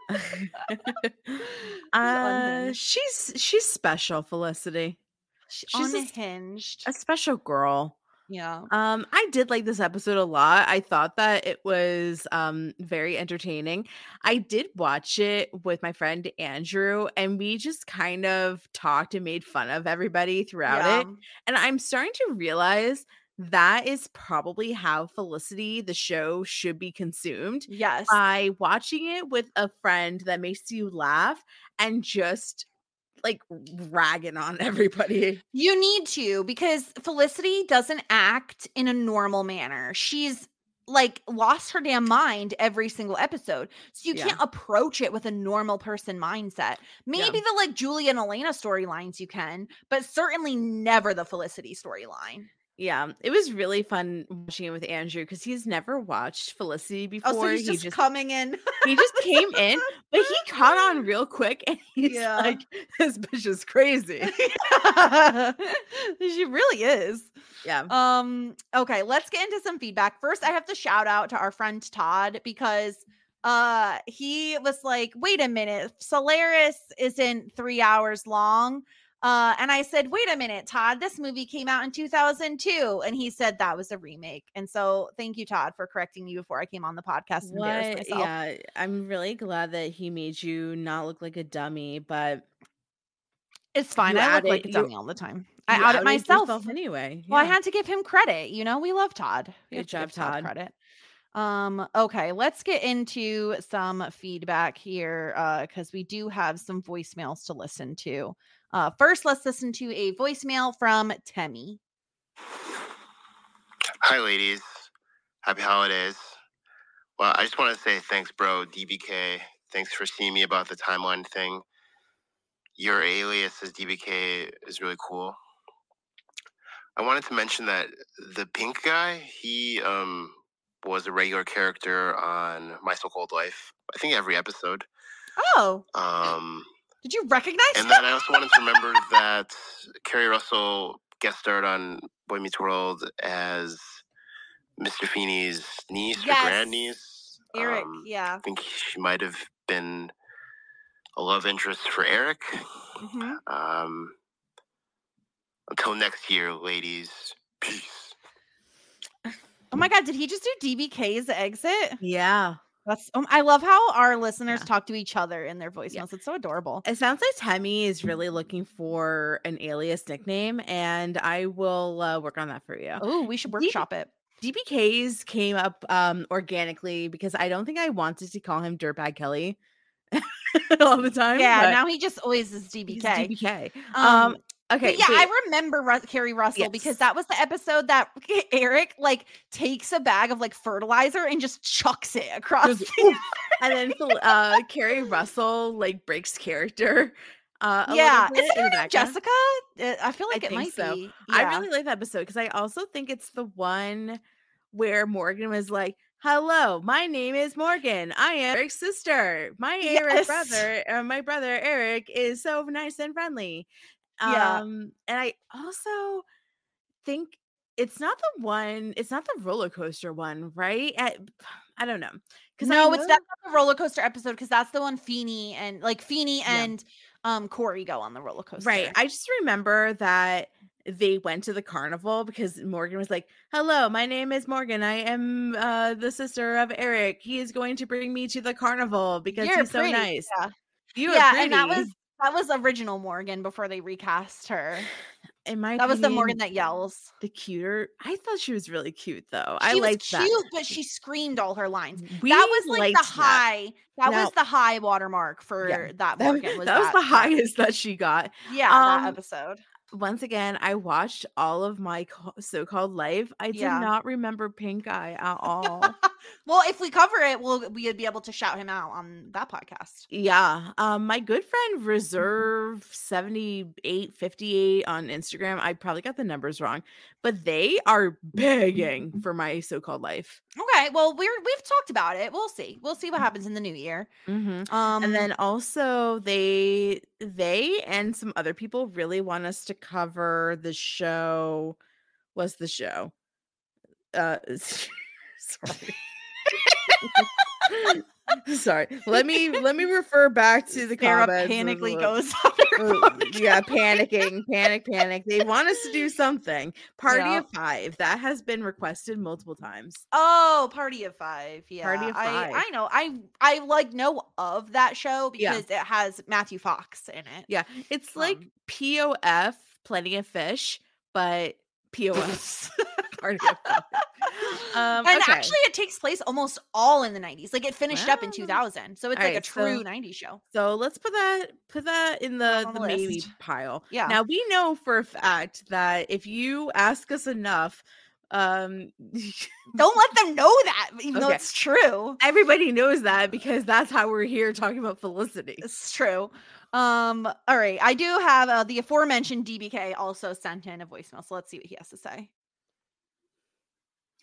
[SPEAKER 5] She's special, Felicity.
[SPEAKER 4] She's unhinged.
[SPEAKER 5] A special girl.
[SPEAKER 4] Yeah.
[SPEAKER 5] I did like this episode a lot. I thought that it was very entertaining. I did watch it with my friend Andrew, and we just kind of talked and made fun of everybody throughout it. And I'm starting to realize that is probably how Felicity, the show, should be consumed.
[SPEAKER 4] Yes.
[SPEAKER 5] By watching it with a friend that makes you laugh and just like ragging on everybody.
[SPEAKER 4] You need to, because Felicity doesn't act in a normal manner. She's like lost her damn mind every single episode. So you can't approach it with a normal person mindset. Maybe the like Julia and Elena storylines you can, but certainly never the Felicity storyline.
[SPEAKER 5] Yeah, it was really fun watching it with Andrew because he's never watched Felicity
[SPEAKER 4] Oh, so
[SPEAKER 5] before.
[SPEAKER 4] he's just coming in.
[SPEAKER 5] He just came in, but he caught on real quick, and he's
[SPEAKER 4] Yeah.
[SPEAKER 5] like, "This bitch is crazy."
[SPEAKER 4] She really is.
[SPEAKER 5] Yeah.
[SPEAKER 4] Okay, let's get into some feedback. First, I have to shout out to our friend Todd because he was like, wait a minute, Solaris isn't 3 hours long. And I said, wait a minute, Todd, this movie came out in 2002. And he said that was a remake. And so thank you, Todd, for correcting me before I came on the podcast and embarrassed
[SPEAKER 5] What?
[SPEAKER 4] myself.
[SPEAKER 5] Yeah, I'm really glad that he made you not look like a dummy, but
[SPEAKER 4] It's fine.
[SPEAKER 5] you
[SPEAKER 4] I look
[SPEAKER 5] added
[SPEAKER 4] like a
[SPEAKER 5] you
[SPEAKER 4] dummy all the time. I
[SPEAKER 5] you
[SPEAKER 4] out it
[SPEAKER 5] outed
[SPEAKER 4] myself.
[SPEAKER 5] yourself anyway.
[SPEAKER 4] Well, I
[SPEAKER 5] Yeah.
[SPEAKER 4] had to give him credit. You know, we love Todd. We have
[SPEAKER 5] Good
[SPEAKER 4] to give
[SPEAKER 5] job, Todd.
[SPEAKER 4] credit. Okay, let's get into some feedback here because we do have some voicemails to listen to. First, let's listen to a voicemail from Temmie.
[SPEAKER 6] Hi, ladies. Happy holidays. Well, I just want to say thanks, bro, DBK. Thanks for seeing me about the timeline thing. Your alias as DBK is really cool. I wanted to mention that the pink guy, he was a regular character on My So-Called Life. I think every episode.
[SPEAKER 4] Oh, did you recognize
[SPEAKER 6] And
[SPEAKER 4] him?
[SPEAKER 6] then I also wanted to remember that Kerry Russell guest starred on Boy Meets World as Mr. Feeney's niece or
[SPEAKER 4] Yes.
[SPEAKER 6] grandniece.
[SPEAKER 4] Eric, yeah.
[SPEAKER 6] I think she might have been a love interest for Eric.
[SPEAKER 4] Mhm.
[SPEAKER 6] Until next year, ladies. Peace.
[SPEAKER 4] Oh my God, did he just do DBK's exit?
[SPEAKER 5] Yeah.
[SPEAKER 4] That's I love how our listeners
[SPEAKER 5] Yeah.
[SPEAKER 4] talk to each other in their voicemails. It's so adorable.
[SPEAKER 5] It sounds like Temmie is really looking for an alias nickname, and I will work on that for you.
[SPEAKER 4] Oh, we should workshop it.
[SPEAKER 5] DBK's came up organically because I don't think I wanted to call him Dirtbag Kelly all the time.
[SPEAKER 4] Yeah,
[SPEAKER 5] but
[SPEAKER 4] now he just always is
[SPEAKER 5] he's
[SPEAKER 4] DBK.
[SPEAKER 5] DBK.
[SPEAKER 4] But
[SPEAKER 5] Okay.
[SPEAKER 4] yeah,
[SPEAKER 5] so-
[SPEAKER 4] I remember Kerry Russell because
[SPEAKER 5] Yes.
[SPEAKER 4] that was the episode that Eric like takes a bag of like fertilizer and just chucks it across.
[SPEAKER 5] Goes, "Oof." And then Kerry Russell like breaks character.
[SPEAKER 4] Yeah,
[SPEAKER 5] little bit
[SPEAKER 4] is
[SPEAKER 5] in
[SPEAKER 4] her
[SPEAKER 5] the
[SPEAKER 4] name
[SPEAKER 5] background.
[SPEAKER 4] Jessica? I feel like
[SPEAKER 5] I
[SPEAKER 4] it
[SPEAKER 5] think
[SPEAKER 4] might
[SPEAKER 5] so.
[SPEAKER 4] be.
[SPEAKER 5] I
[SPEAKER 4] Yeah.
[SPEAKER 5] really like that episode because I also think it's the one where Morgan was like, "Hello, my name is Morgan. I am Eric's sister. My
[SPEAKER 4] Yes.
[SPEAKER 5] my brother Eric is so nice and friendly."
[SPEAKER 4] Yeah.
[SPEAKER 5] And I also think it's not the roller coaster one, right? I don't know.
[SPEAKER 4] No, it's not the roller coaster episode because that's the one Feeney and Corey go on the roller coaster.
[SPEAKER 5] Right. I just remember that they went to the carnival because Morgan was like, "Hello, my name is Morgan. I am the sister of Eric. He is going to bring me to the carnival because
[SPEAKER 4] You're
[SPEAKER 5] he's so
[SPEAKER 4] pretty,
[SPEAKER 5] nice."
[SPEAKER 4] yeah.
[SPEAKER 5] You are
[SPEAKER 4] Yeah,
[SPEAKER 5] pretty.
[SPEAKER 4] and that was original Morgan before they recast her.
[SPEAKER 5] In my
[SPEAKER 4] That was the
[SPEAKER 5] opinion,
[SPEAKER 4] Morgan that yells.
[SPEAKER 5] the cuter. I thought she was really cute though.
[SPEAKER 4] She
[SPEAKER 5] I
[SPEAKER 4] was
[SPEAKER 5] liked
[SPEAKER 4] cute,
[SPEAKER 5] that.
[SPEAKER 4] but she screamed all her lines.
[SPEAKER 5] We
[SPEAKER 4] That was like
[SPEAKER 5] liked
[SPEAKER 4] the high. That
[SPEAKER 5] Now-
[SPEAKER 4] was the high watermark for
[SPEAKER 5] Yeah,
[SPEAKER 4] that
[SPEAKER 5] That,
[SPEAKER 4] Morgan. Was
[SPEAKER 5] that was the
[SPEAKER 4] part.
[SPEAKER 5] highest that she got.
[SPEAKER 4] Yeah, that
[SPEAKER 5] Um,
[SPEAKER 4] episode.
[SPEAKER 5] Once again, I watched all of my so-called life. I did
[SPEAKER 4] Yeah.
[SPEAKER 5] not remember Pink Eye at all.
[SPEAKER 4] Well, if we cover it, we'd be able to shout him out on that podcast.
[SPEAKER 5] Yeah. My good friend Reserve 7858 on Instagram. I probably got the numbers wrong, but they are begging for my so-called life.
[SPEAKER 4] Okay, well, we've talked about it. We'll see. We'll see what happens in the new year.
[SPEAKER 5] And then also they and some other people really want us to cover the show. What's the show? Sorry. Sorry. Let me refer back to the
[SPEAKER 4] Sarah
[SPEAKER 5] comments.
[SPEAKER 4] panically goes on her phone
[SPEAKER 5] Yeah,
[SPEAKER 4] again.
[SPEAKER 5] panic. They want us to do something. Party
[SPEAKER 4] Yeah.
[SPEAKER 5] of 5. That has been requested multiple times.
[SPEAKER 4] Oh, Party of 5. Yeah.
[SPEAKER 5] Party of 5.
[SPEAKER 4] I know. I like know of that show
[SPEAKER 5] Yeah.
[SPEAKER 4] because it has Matthew Fox in it.
[SPEAKER 5] Yeah, it's like POF, Plenty of Fish, but POF. Party of 5.
[SPEAKER 4] And
[SPEAKER 5] Okay.
[SPEAKER 4] actually it takes place almost all in the 90s. Like it finished up in
[SPEAKER 5] Wow.
[SPEAKER 4] 2000. So it's
[SPEAKER 5] All
[SPEAKER 4] like a
[SPEAKER 5] right,
[SPEAKER 4] true 90s show.
[SPEAKER 5] So let's put that in the
[SPEAKER 4] on the
[SPEAKER 5] maybe
[SPEAKER 4] list.
[SPEAKER 5] pile.
[SPEAKER 4] Yeah.
[SPEAKER 5] Now we know for a fact that if you ask us enough,
[SPEAKER 4] Don't let them know that, even though
[SPEAKER 5] Okay.
[SPEAKER 4] it's true.
[SPEAKER 5] everybody knows that because that's how we're here talking about Felicity.
[SPEAKER 4] It's true. All right. I do have the aforementioned DBK also sent in a voicemail. So let's see what he has to say.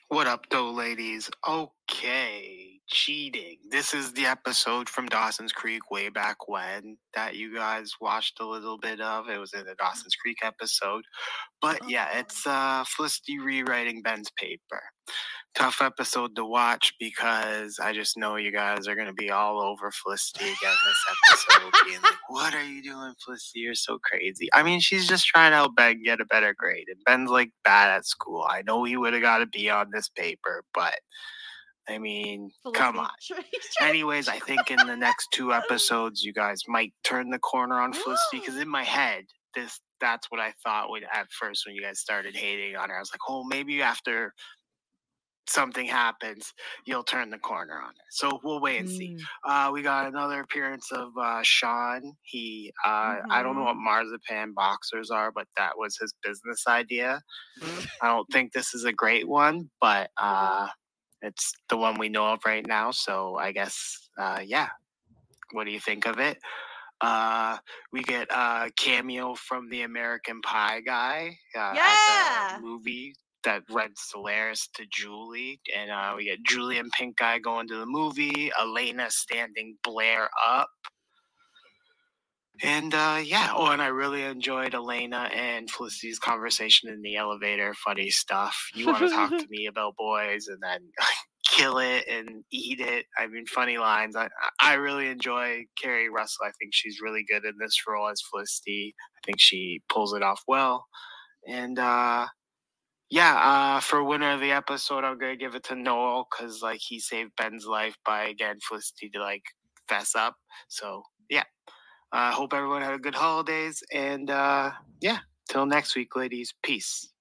[SPEAKER 6] What up, though, ladies? Okay, cheating. This is the episode from Dawson's Creek way back when that you guys watched a little bit of. It was in the Dawson's Creek episode. But yeah, it's Felicity rewriting Ben's paper. Tough episode to watch because I just know you guys are going to be all over Felicity again this episode, being like, what are you doing, Felicity? You're so crazy. I mean, she's just trying to help Ben get a better grade. And Ben's like bad at school. I know he would have got to be on this paper, but I mean, come on. Anyways, I think in the next 2 episodes, you guys might turn the corner on Felicity because in my head, that's what I thought would at first when you guys started hating on her. I was like, oh, maybe after something happens, you'll turn the corner on it. So we'll wait and see. We got another appearance of Sean. He I don't know what marzipan boxers are, but that was his business idea. I don't think this is a great one, but it's the one we know of right now. So I guess yeah. What do you think of it? We get a cameo from the American Pie guy at the movie that read Solaris to Julie, and we get Julie and Pink Guy going to the movie, Elena standing Blair up, and yeah. Oh, and I really enjoyed Elena and Felicity's conversation in the elevator. Funny stuff. You want to talk to me about boys, and then kill it and eat it. I mean, funny lines. I really enjoy Kerry Russell. I think she's really good in this role as Felicity. I think she pulls it off well, and yeah, for winner of the episode, I'm going to give it to Noel because, like, he saved Ben's life by, again, Felicity to, like, fess up. So, yeah. Hope everyone had a good holidays. And, yeah, till next week, ladies. Peace.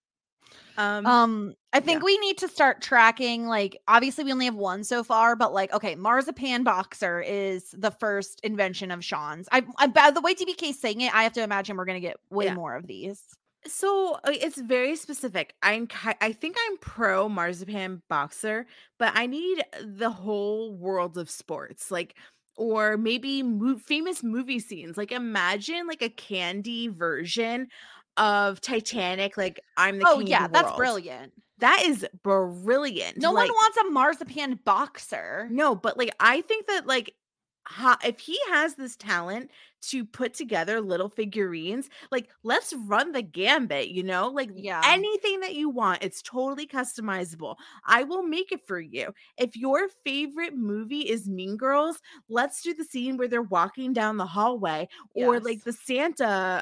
[SPEAKER 4] I think we need to start tracking, like, obviously we only have one so far, but like, okay, marzipan boxer is the first invention of Sean's. I by the way DBK's saying it, I have to imagine we're going to get way more of these.
[SPEAKER 5] So it's very specific. I think I'm pro marzipan boxer, but I need the whole world of sports, like, or maybe famous movie scenes. Like, imagine like a candy version of Titanic. Like, I'm the king of the world.
[SPEAKER 4] That's brilliant.
[SPEAKER 5] That is brilliant.
[SPEAKER 4] No one wants a marzipan boxer.
[SPEAKER 5] No, but like, I think that like, if he has this talent to put together little figurines, like, let's run the gambit, you know, like, anything that you want, it's totally customizable. I will make it for you. If your favorite movie is Mean Girls, let's do the scene where they're walking down the hallway, or like the Santa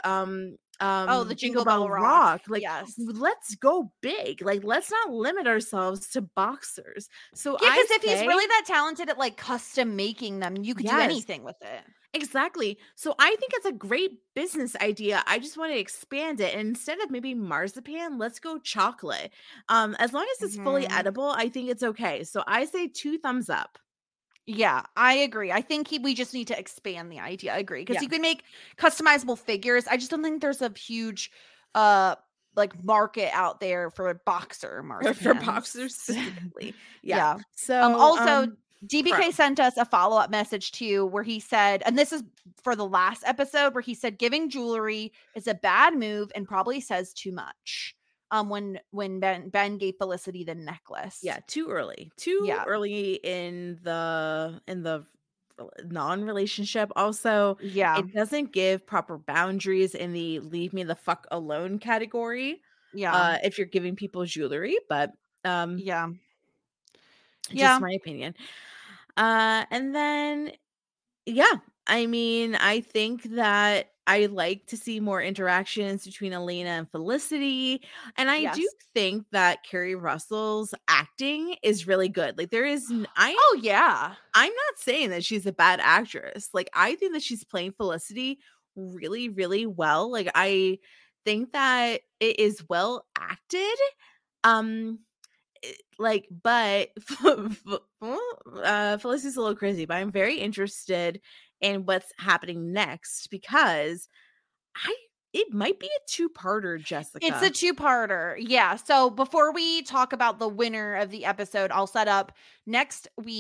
[SPEAKER 4] the Jingle Bell Rock.
[SPEAKER 5] Like, let's go big. Like, let's not limit ourselves to boxers. So
[SPEAKER 4] because if he's really that talented at like custom making them, you could do anything with it.
[SPEAKER 5] Exactly. So I think it's a great business idea. I just want to expand it. And instead of maybe marzipan, let's go chocolate. As long as it's fully edible, I think it's okay. So I say 2 thumbs up.
[SPEAKER 4] Yeah, I agree. I think we just need to expand the idea. I agree. Because you can make customizable figures. I just don't think there's a huge like market out there for boxer marzipan.
[SPEAKER 5] For boxers specifically. Yeah. So
[SPEAKER 4] also DBK sent us a follow-up message too, where he said, and this is for the last episode, where he said giving jewelry is a bad move and probably says too much. When Ben gave Felicity the necklace.
[SPEAKER 5] Yeah, too early. Early in the non-relationship. Also, it doesn't give proper boundaries in the leave me the fuck alone category. Yeah. If you're giving people jewelry, but just my opinion. And then I mean, I think that I like to see more interactions between Elena and Felicity. And I do think that Kerry Russell's acting is really good. Like, there is I'm not saying that she's a bad actress. Like, I think that she's playing Felicity really, really well. Like, I think that it is well acted. Like, but Felicity's a little crazy, but I'm very interested in what's happening next, because it might be a 2-parter, Jessica.
[SPEAKER 4] It's a 2-parter. Yeah. So before we talk about the winner of the episode, I'll set up next week.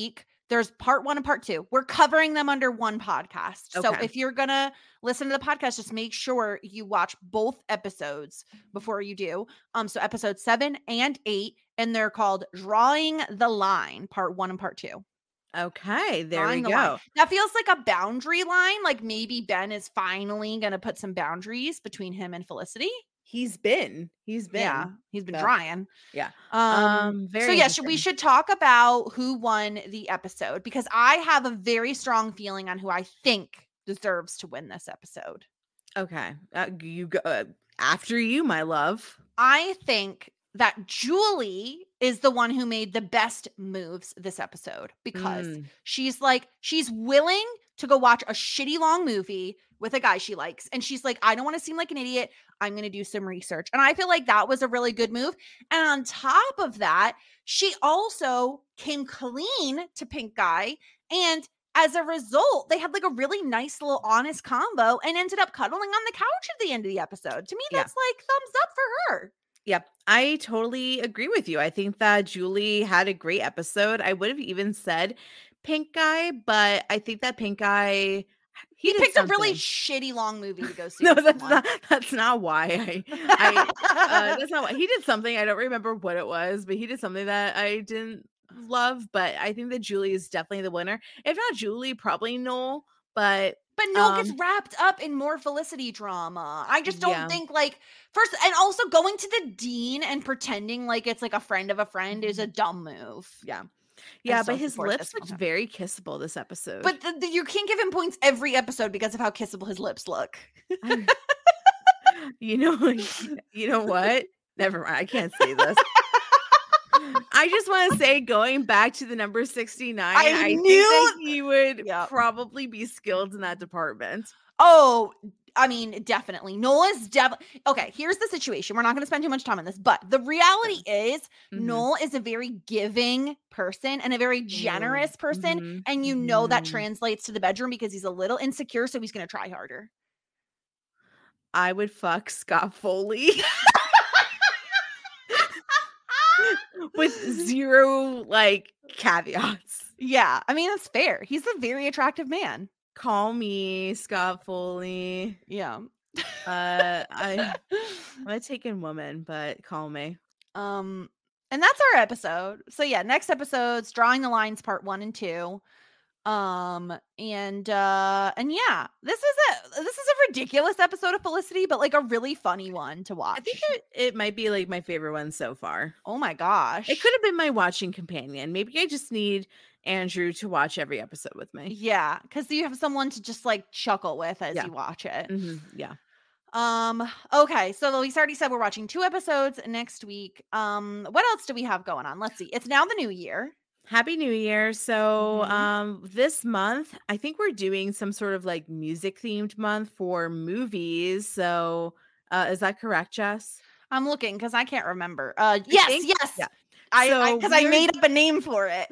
[SPEAKER 4] There's part 1 and part 2. We're covering them under one podcast. So
[SPEAKER 5] Okay.
[SPEAKER 4] if you're going to listen to the podcast, just make sure you watch both episodes before you do. So episode 7 and 8, and they're called Drawing the Line, part 1 and part 2.
[SPEAKER 5] Okay, there
[SPEAKER 4] Drawing
[SPEAKER 5] we
[SPEAKER 4] the line.
[SPEAKER 5] go.
[SPEAKER 4] That feels like a boundary line. Like maybe Ben is finally going to put some boundaries between him and Felicity.
[SPEAKER 5] He's been.
[SPEAKER 4] Yeah, he's been
[SPEAKER 5] Yeah.
[SPEAKER 4] trying.
[SPEAKER 5] Yeah.
[SPEAKER 4] So
[SPEAKER 5] Very
[SPEAKER 4] we
[SPEAKER 5] interesting.
[SPEAKER 4] should talk about who won the episode, because I have a very strong feeling on who I think deserves to win this episode.
[SPEAKER 5] Okay. You go after you, my love.
[SPEAKER 4] I think that Julie is the one who made the best moves this episode, because she's willing to go watch a shitty long movie with a guy she likes. And she's like, I don't want to seem like an idiot. I'm going to do some research. And I feel like that was a really good move. And on top of that, she also came clean to Pink Guy. And as a result, they had like a really nice little honest combo and ended up cuddling on the couch at the end of the episode. To me, that's like thumbs up for her.
[SPEAKER 5] Yep. I totally agree with you. I think that Julie had a great episode. I would have even said Pink Guy, but I think that Pink Guy,
[SPEAKER 4] he
[SPEAKER 5] did
[SPEAKER 4] picked
[SPEAKER 5] something.
[SPEAKER 4] a really shitty long movie to go see.
[SPEAKER 5] No,
[SPEAKER 4] with
[SPEAKER 5] that's not why that's not why. He did something. I don't remember what it was, but he did something that I didn't love. But I think that Julie is definitely the winner. If not Julie, probably Noel. But
[SPEAKER 4] Noel gets wrapped up in more Felicity drama. I just don't
[SPEAKER 5] Yeah.
[SPEAKER 4] think like first, and also going to the dean and pretending like it's like a friend of a friend is a dumb move.
[SPEAKER 5] Yeah.
[SPEAKER 4] I
[SPEAKER 5] Yeah,
[SPEAKER 4] still
[SPEAKER 5] but his
[SPEAKER 4] support
[SPEAKER 5] lips
[SPEAKER 4] this
[SPEAKER 5] looked
[SPEAKER 4] one.
[SPEAKER 5] very kissable this episode.
[SPEAKER 4] But you can't give him points every episode because of how kissable his lips look.
[SPEAKER 5] you know what? Never mind. I can't say this. I just want to say, going back to the number 69, I think that he would probably be skilled in that department.
[SPEAKER 4] Oh, I mean, definitely. Noel is definitely okay. Here's the situation. We're not going to spend too much time on this, but the reality is Noel is a very giving person and a very generous person. And you know that translates to the bedroom because he's a little insecure. So he's going to try harder.
[SPEAKER 5] I would fuck Scott Foley. With zero like caveats.
[SPEAKER 4] Yeah. I mean, that's fair. He's a very attractive man.
[SPEAKER 5] Call me Scott Foley.
[SPEAKER 4] Yeah.
[SPEAKER 5] I'm a taken woman, but call me.
[SPEAKER 4] And that's our episode. So yeah, next episode's Drawing the Lines part 1 and 2. And yeah, this is a ridiculous episode of Felicity, but like a really funny one to watch.
[SPEAKER 5] I think it might be like my favorite one so far.
[SPEAKER 4] Oh my gosh.
[SPEAKER 5] It could have been my watching companion. Maybe I just need Andrew to watch every episode with me.
[SPEAKER 4] Yeah, because you have someone to just like chuckle with as you watch it.
[SPEAKER 5] Yeah.
[SPEAKER 4] Okay, so we already said we're watching 2 episodes next week. What else do we have going on? Let's see. It's now the new year.
[SPEAKER 5] Happy New Year. So this month, I think we're doing some sort of like music themed month for movies. So is that correct, Jess?
[SPEAKER 4] I'm looking because I can't remember. Yes.
[SPEAKER 5] Yeah.
[SPEAKER 4] I made up a name for it.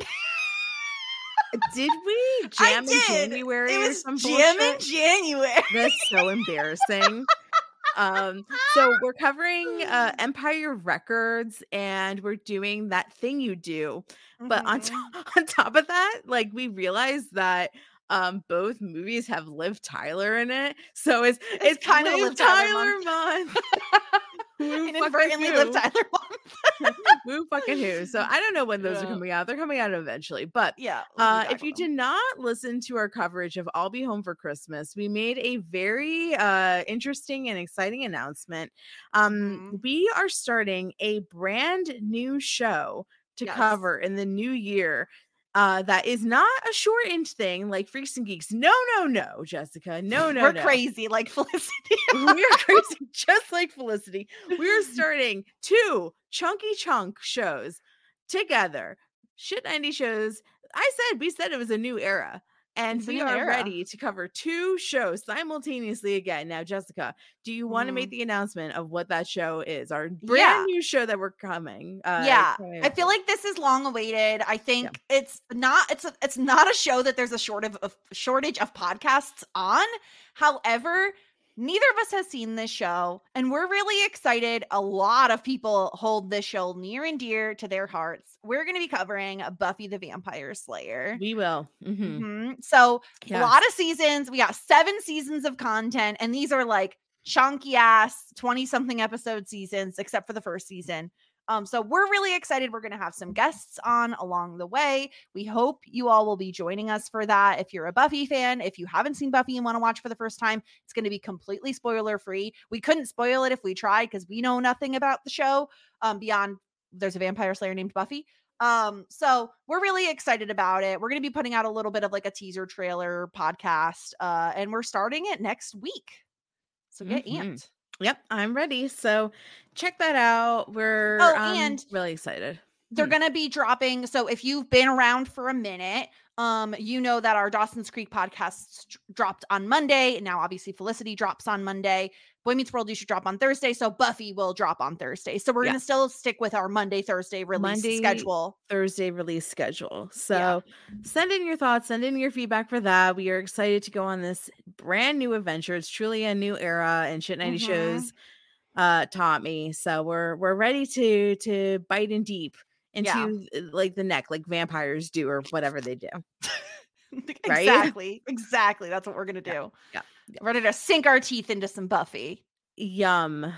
[SPEAKER 5] Did we jam in January?
[SPEAKER 4] It was jam in January.
[SPEAKER 5] That's so embarrassing. So we're covering Empire Records, and we're doing That Thing You Do. But on top of that, like we realized that both movies have Liv Tyler in it, so it's
[SPEAKER 4] kind of
[SPEAKER 5] Liv Tyler month.
[SPEAKER 4] Inadvertently Liv Tyler month.
[SPEAKER 5] Woo fucking who. So I don't know when those are coming out. They're coming out eventually. But
[SPEAKER 4] yeah,
[SPEAKER 5] if you did not listen to our coverage of I'll Be Home for Christmas, we made a very interesting and exciting announcement. We are starting a brand new show to cover in the new year. That is not a shortened thing like Freaks and Geeks. No, Jessica. No.
[SPEAKER 4] We're crazy like Felicity.
[SPEAKER 5] We are crazy just like Felicity. We are starting 2 chunky chunk shows together. Shit 90 shows. We said it was a new era. And we are ready to cover 2 shows simultaneously again. Now, Jessica, do you want to make the announcement of what that show is? Our brand new show that we're coming.
[SPEAKER 4] I feel like this is long awaited. I think it's not a show that there's a shortage of podcasts on. However, neither of us has seen this show, and we're really excited. A lot of people hold this show near and dear to their hearts. We're going to be covering Buffy the Vampire Slayer.
[SPEAKER 5] We will.
[SPEAKER 4] So
[SPEAKER 5] Yes.
[SPEAKER 4] a lot of seasons. We got 7 seasons of content, and these are like chunky ass 20-something episode seasons, except for the first season. So we're really excited. We're going to have some guests on along the way. We hope you all will be joining us for that. If you're a Buffy fan, if you haven't seen Buffy and want to watch for the first time, it's going to be completely spoiler free. We couldn't spoil it if we tried because we know nothing about the show beyond there's a vampire slayer named Buffy. So we're really excited about it. We're going to be putting out a little bit of like a teaser trailer podcast, and we're starting it next week. So get amped.
[SPEAKER 5] Yep, I'm ready. So check that out. We're
[SPEAKER 4] and
[SPEAKER 5] really excited.
[SPEAKER 4] They're going to be dropping. So if you've been around for a minute, you know that our Dawson's Creek podcast dropped on Monday. And now obviously Felicity drops on Monday. Boy Meets World, you should drop on Thursday. So Buffy will drop on Thursday. So we're going to still stick with our Thursday release schedule.
[SPEAKER 5] Thursday release schedule. So send in your thoughts, send in your feedback for that. We are excited to go on this brand new adventure. It's truly a new era, and Shit 90 Shows taught me. So we're ready to bite in deep into like the neck, like vampires do, or whatever they do.
[SPEAKER 4] Right? Exactly. That's what we're gonna do.
[SPEAKER 5] Yeah.
[SPEAKER 4] We're ready to sink our teeth into some Buffy.
[SPEAKER 5] Yum.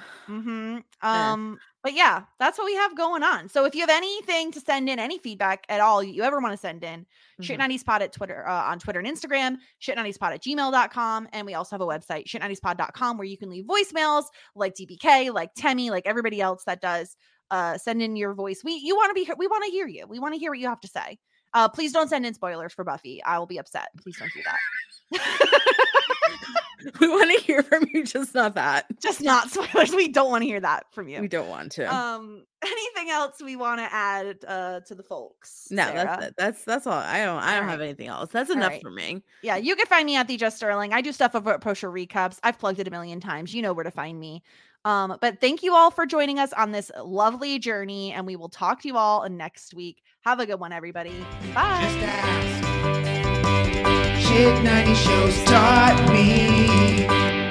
[SPEAKER 4] But yeah, that's what we have going on. So if you have anything to send in, any feedback at all you ever want to send in, Shit90spod at Twitter, on Twitter and Instagram, Shit90spod at gmail.com. And we also have a website, Shit90spod.com, where you can leave voicemails like DBK, like Temmie, like everybody else that does. Send in your voice. We want to hear you. We want to hear what you have to say. Please don't send in spoilers for Buffy. I will be upset. Please don't do that.
[SPEAKER 5] We want to hear from you, just not that.
[SPEAKER 4] Just not spoilers. We don't want to hear that from you.
[SPEAKER 5] We don't want to.
[SPEAKER 4] Anything else we want to add to the folks?
[SPEAKER 5] No,
[SPEAKER 4] Sarah?
[SPEAKER 5] that's all. I don't have anything else. That's enough for me.
[SPEAKER 4] Yeah, you can find me at the Just Sterling. I do stuff over at Pro-Show Recaps. I've plugged it a million times. You know where to find me. But thank you all for joining us on this lovely journey, and we will talk to you all next week. Have a good one, everybody. Bye.
[SPEAKER 2] Just ask. Shit 90 Shows taught me.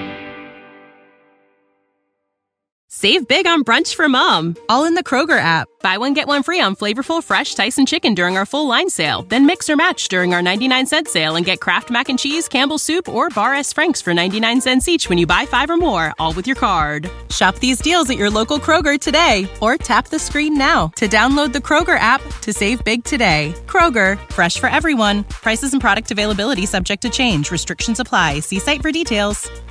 [SPEAKER 1] Save big on brunch for mom, all in the Kroger app. Buy one, get one free on flavorful, fresh Tyson chicken during our full line sale. Then mix or match during our 99-cent sale and get Kraft Mac and Cheese, Campbell's Soup, or Bar S. Frank's for 99 cents each when you buy 5 or more, all with your card. Shop these deals at your local Kroger today, or tap the screen now to download the Kroger app to save big today. Kroger, fresh for everyone. Prices and product availability subject to change. Restrictions apply. See site for details.